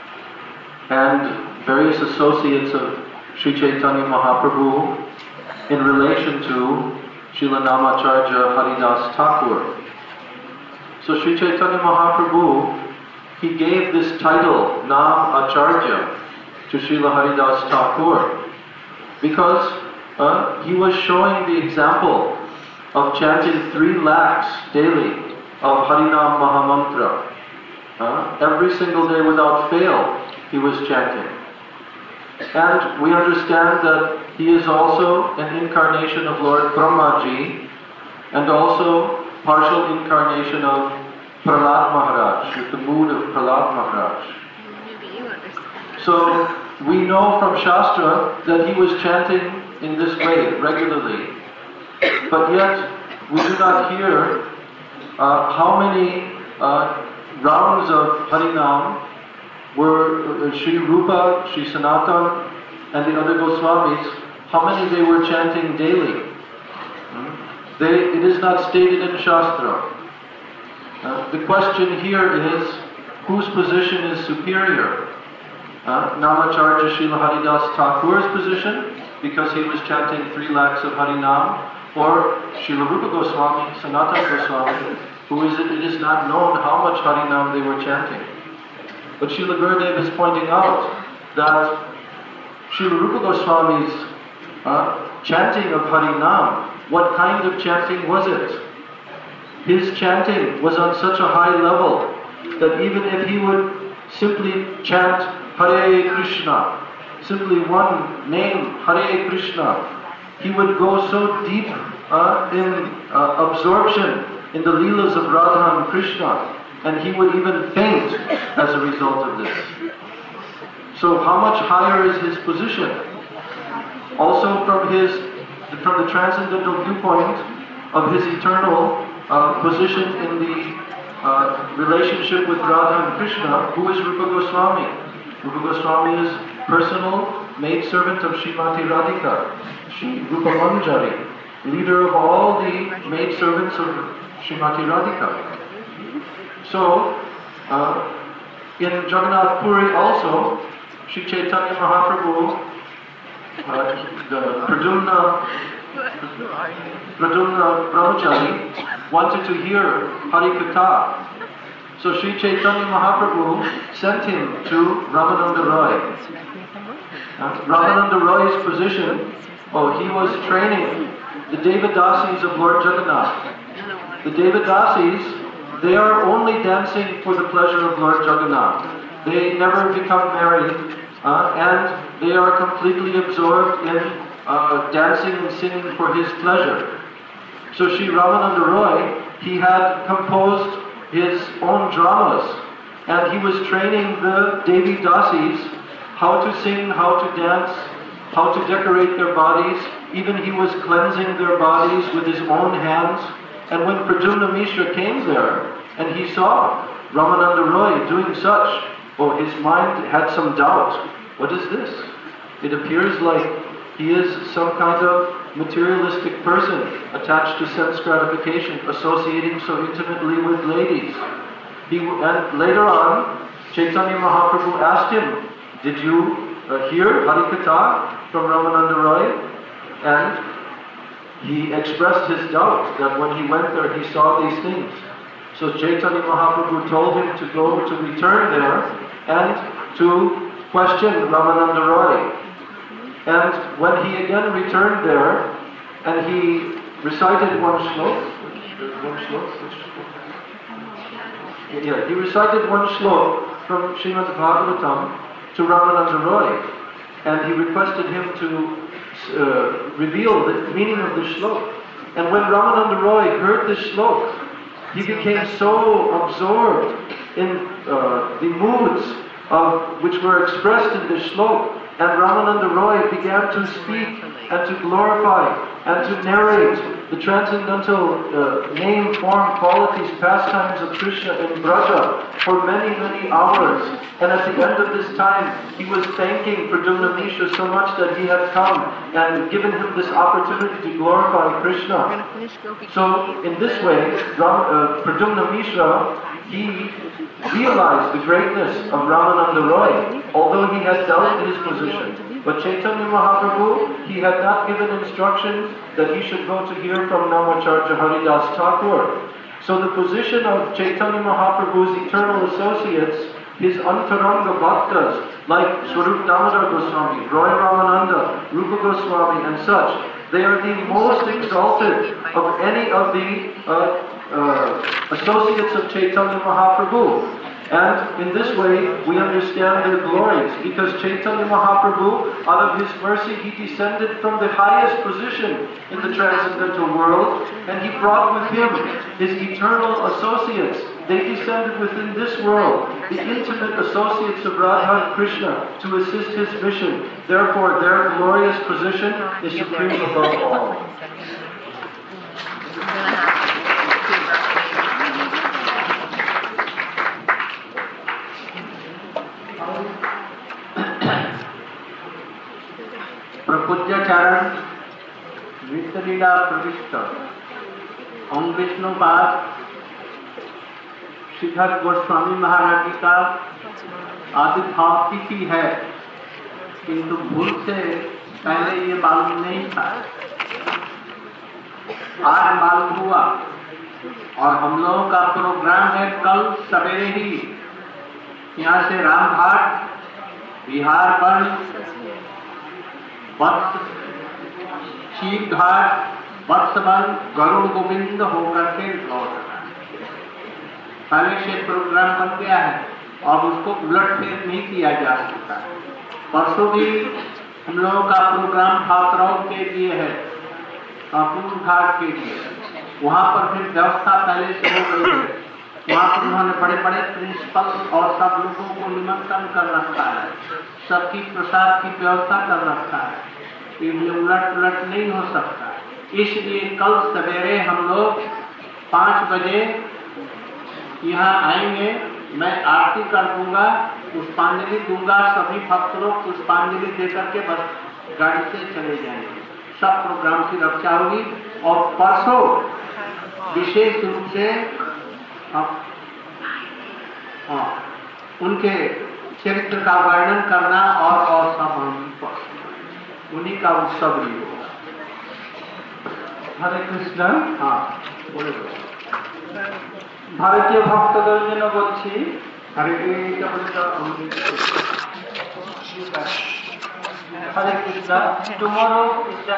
and various associates of Sri Chaitanya Mahaprabhu in relation to Srila Namacharya Haridas Thakur. So Sri Chaitanya Mahaprabhu, he gave this title, Nam Acharya, to Srila Haridas Thakur because he was showing the example of chanting 3 lakhs daily of Harinam Mahamantra. Every single day without fail, he was chanting. And we understand that he is also an incarnation of Lord Brahmaji and also partial incarnation of Prahlad Maharaj, with the mood of Prahlad Maharaj. So we know from Shastra that he was chanting in this way regularly, but yet we do not hear how many rounds of Harinam were Sri Rupa, Sri Sanatan, and the other Goswamis, how many they were chanting daily. It is not stated in Shastra. The question here is, whose position is superior? Namacharya Srila Haridas Thakur's position, because he was chanting 3 lakhs of Harinam, or Srila Rupa Goswami, Sanatana Goswami, who is it is not known how much Harinam they were chanting. But Srila Gurudev is pointing out that Srila Rupa Goswami's chanting of Harinam, what kind of chanting was it? His chanting was on such a high level that even if he would simply chant Hare Krishna, simply one name, Hare Krishna, he would go so deep in absorption in the Leelas of Radha and Krishna, and he would even faint as a result of this. So how much higher is his position? Also from the transcendental viewpoint of his eternal position in the relationship with Radha and Krishna, who is Rupa Goswami? Rupa Goswami is personal maidservant of Srimati Radhika, Shri Rupa Manjari, leader of all the maidservants of Srimati Radhika. So, in Jagannath Puri also, Sri Chaitanya Mahaprabhu, the Pradyumna Brahmachari, wanted to hear Harikatha. So Sri Chaitanya Mahaprabhu sent him to Ramananda Roy. Ramananda Roy's position, he was training the Devadasis of Lord Jagannath. The Devadasis, they are only dancing for the pleasure of Lord Jagannath. They never become married, and they are completely absorbed in dancing and singing for his pleasure. So Sri Ramananda Roy, he had composed his own dramas, and he was training the Devi Dasis how to sing, how to dance, how to decorate their bodies. Even he was cleansing their bodies with his own hands. And when Pradyumna Mishra came there, and he saw Ramananda Roy doing such, his mind had some doubt. What is this? It appears like he is some kind of materialistic person attached to sense gratification, associating so intimately with ladies. And later on, Chaitanya Mahaprabhu asked him, did you hear Harikatha from Ramananda Roy? And he expressed his doubt that when he went there, he saw these things. So Chaitanya Mahaprabhu told him to go to return there and to question Ramananda Roy. And when he again returned there, and he recited one shlok, he recited one shlok from Srimad Bhagavatam to Ramananda Roy, and he requested him to reveal the meaning of the shlok. And when Ramananda Roy heard this shlok, he became so absorbed in the moods which were expressed in this shlok, And Ramananda Roy began to speak and to glorify and to narrate the transcendental name, form, qualities, pastimes of Krishna in Braja for many, many hours. And at the end of this time, he was thanking Pradyumna Mishra so much that he had come and given him this opportunity to glorify Krishna. So in this way, Pradyumna Mishra, he realized the greatness of Ramananda Roy, although he had doubted his position. But Chaitanya Mahaprabhu, he had not given instructions that he should go to hear from Namacharya Haridas Thakur. So the position of Chaitanya Mahaprabhu's eternal associates, his antaranga bhaktas, like Swarup Damodar Goswami, Roy Ramananda, Rupa Goswami and such, they are the most exalted of any of the associates of Chaitanya Mahaprabhu. And in this way, we understand their glories, because Chaitanya Mahaprabhu, out of his mercy, he descended from the highest position in the transcendental world, and he brought with him his eternal associates. They descended within this world, the intimate associates of Radha and Krishna, to assist his mission. Therefore, their glorious position is supreme above all. प्रपूज्याचरण विश्वलीला प्रविष्ट ओम विष्णुपाद श्रीधर गोस्वामी महाराज जी का आविर्भाव तिथि है, किंतु भूल से पहले ये मालूम नहीं था। आज मालूम हुआ और हम लोगों का प्रोग्राम है कल सवेरे ही यहाँ से रामघाट, बिहार पर शीप घाट, वत्सवन, गरुड़ गोविंद होकर के लौटना। पहले से प्रोग्राम बन गया है और उसको उलट फेर नहीं किया जा सकता। परसों भी हम लोगों का प्रोग्राम भातराव के लिए है, पूर्व घाट के लिए। वहाँ पर फिर व्यवस्था पहले से हो गई है। वहाँ पर उन्होंने बड़े बड़े प्रिंसिपल और सब लोगों को निमंत्रण कर रखा है, सबकी प्रसाद की व्यवस्था कर रखा है। ये उलट पुलट नहीं हो सकता। इसलिए कल सवेरे हम लोग 5 बजे यहाँ आएंगे। मैं आरती कर दूंगा, पुष्पांजलि दूंगा, सभी भक्त लोग पुष्पांजलि देकर के बस गाड़ी से चले जाएंगे। सब प्रोग्राम की रक्षा होगी और परसों विशेष रूप से उनके चरित्र का वर्णन करना और सब उन्हीं का उत्सव भी होगा। हरे कृष्ण। हाँ बोले। भारतीय भक्तদের জন্য বলছি, हरे Hare Krishna. Tomorrow is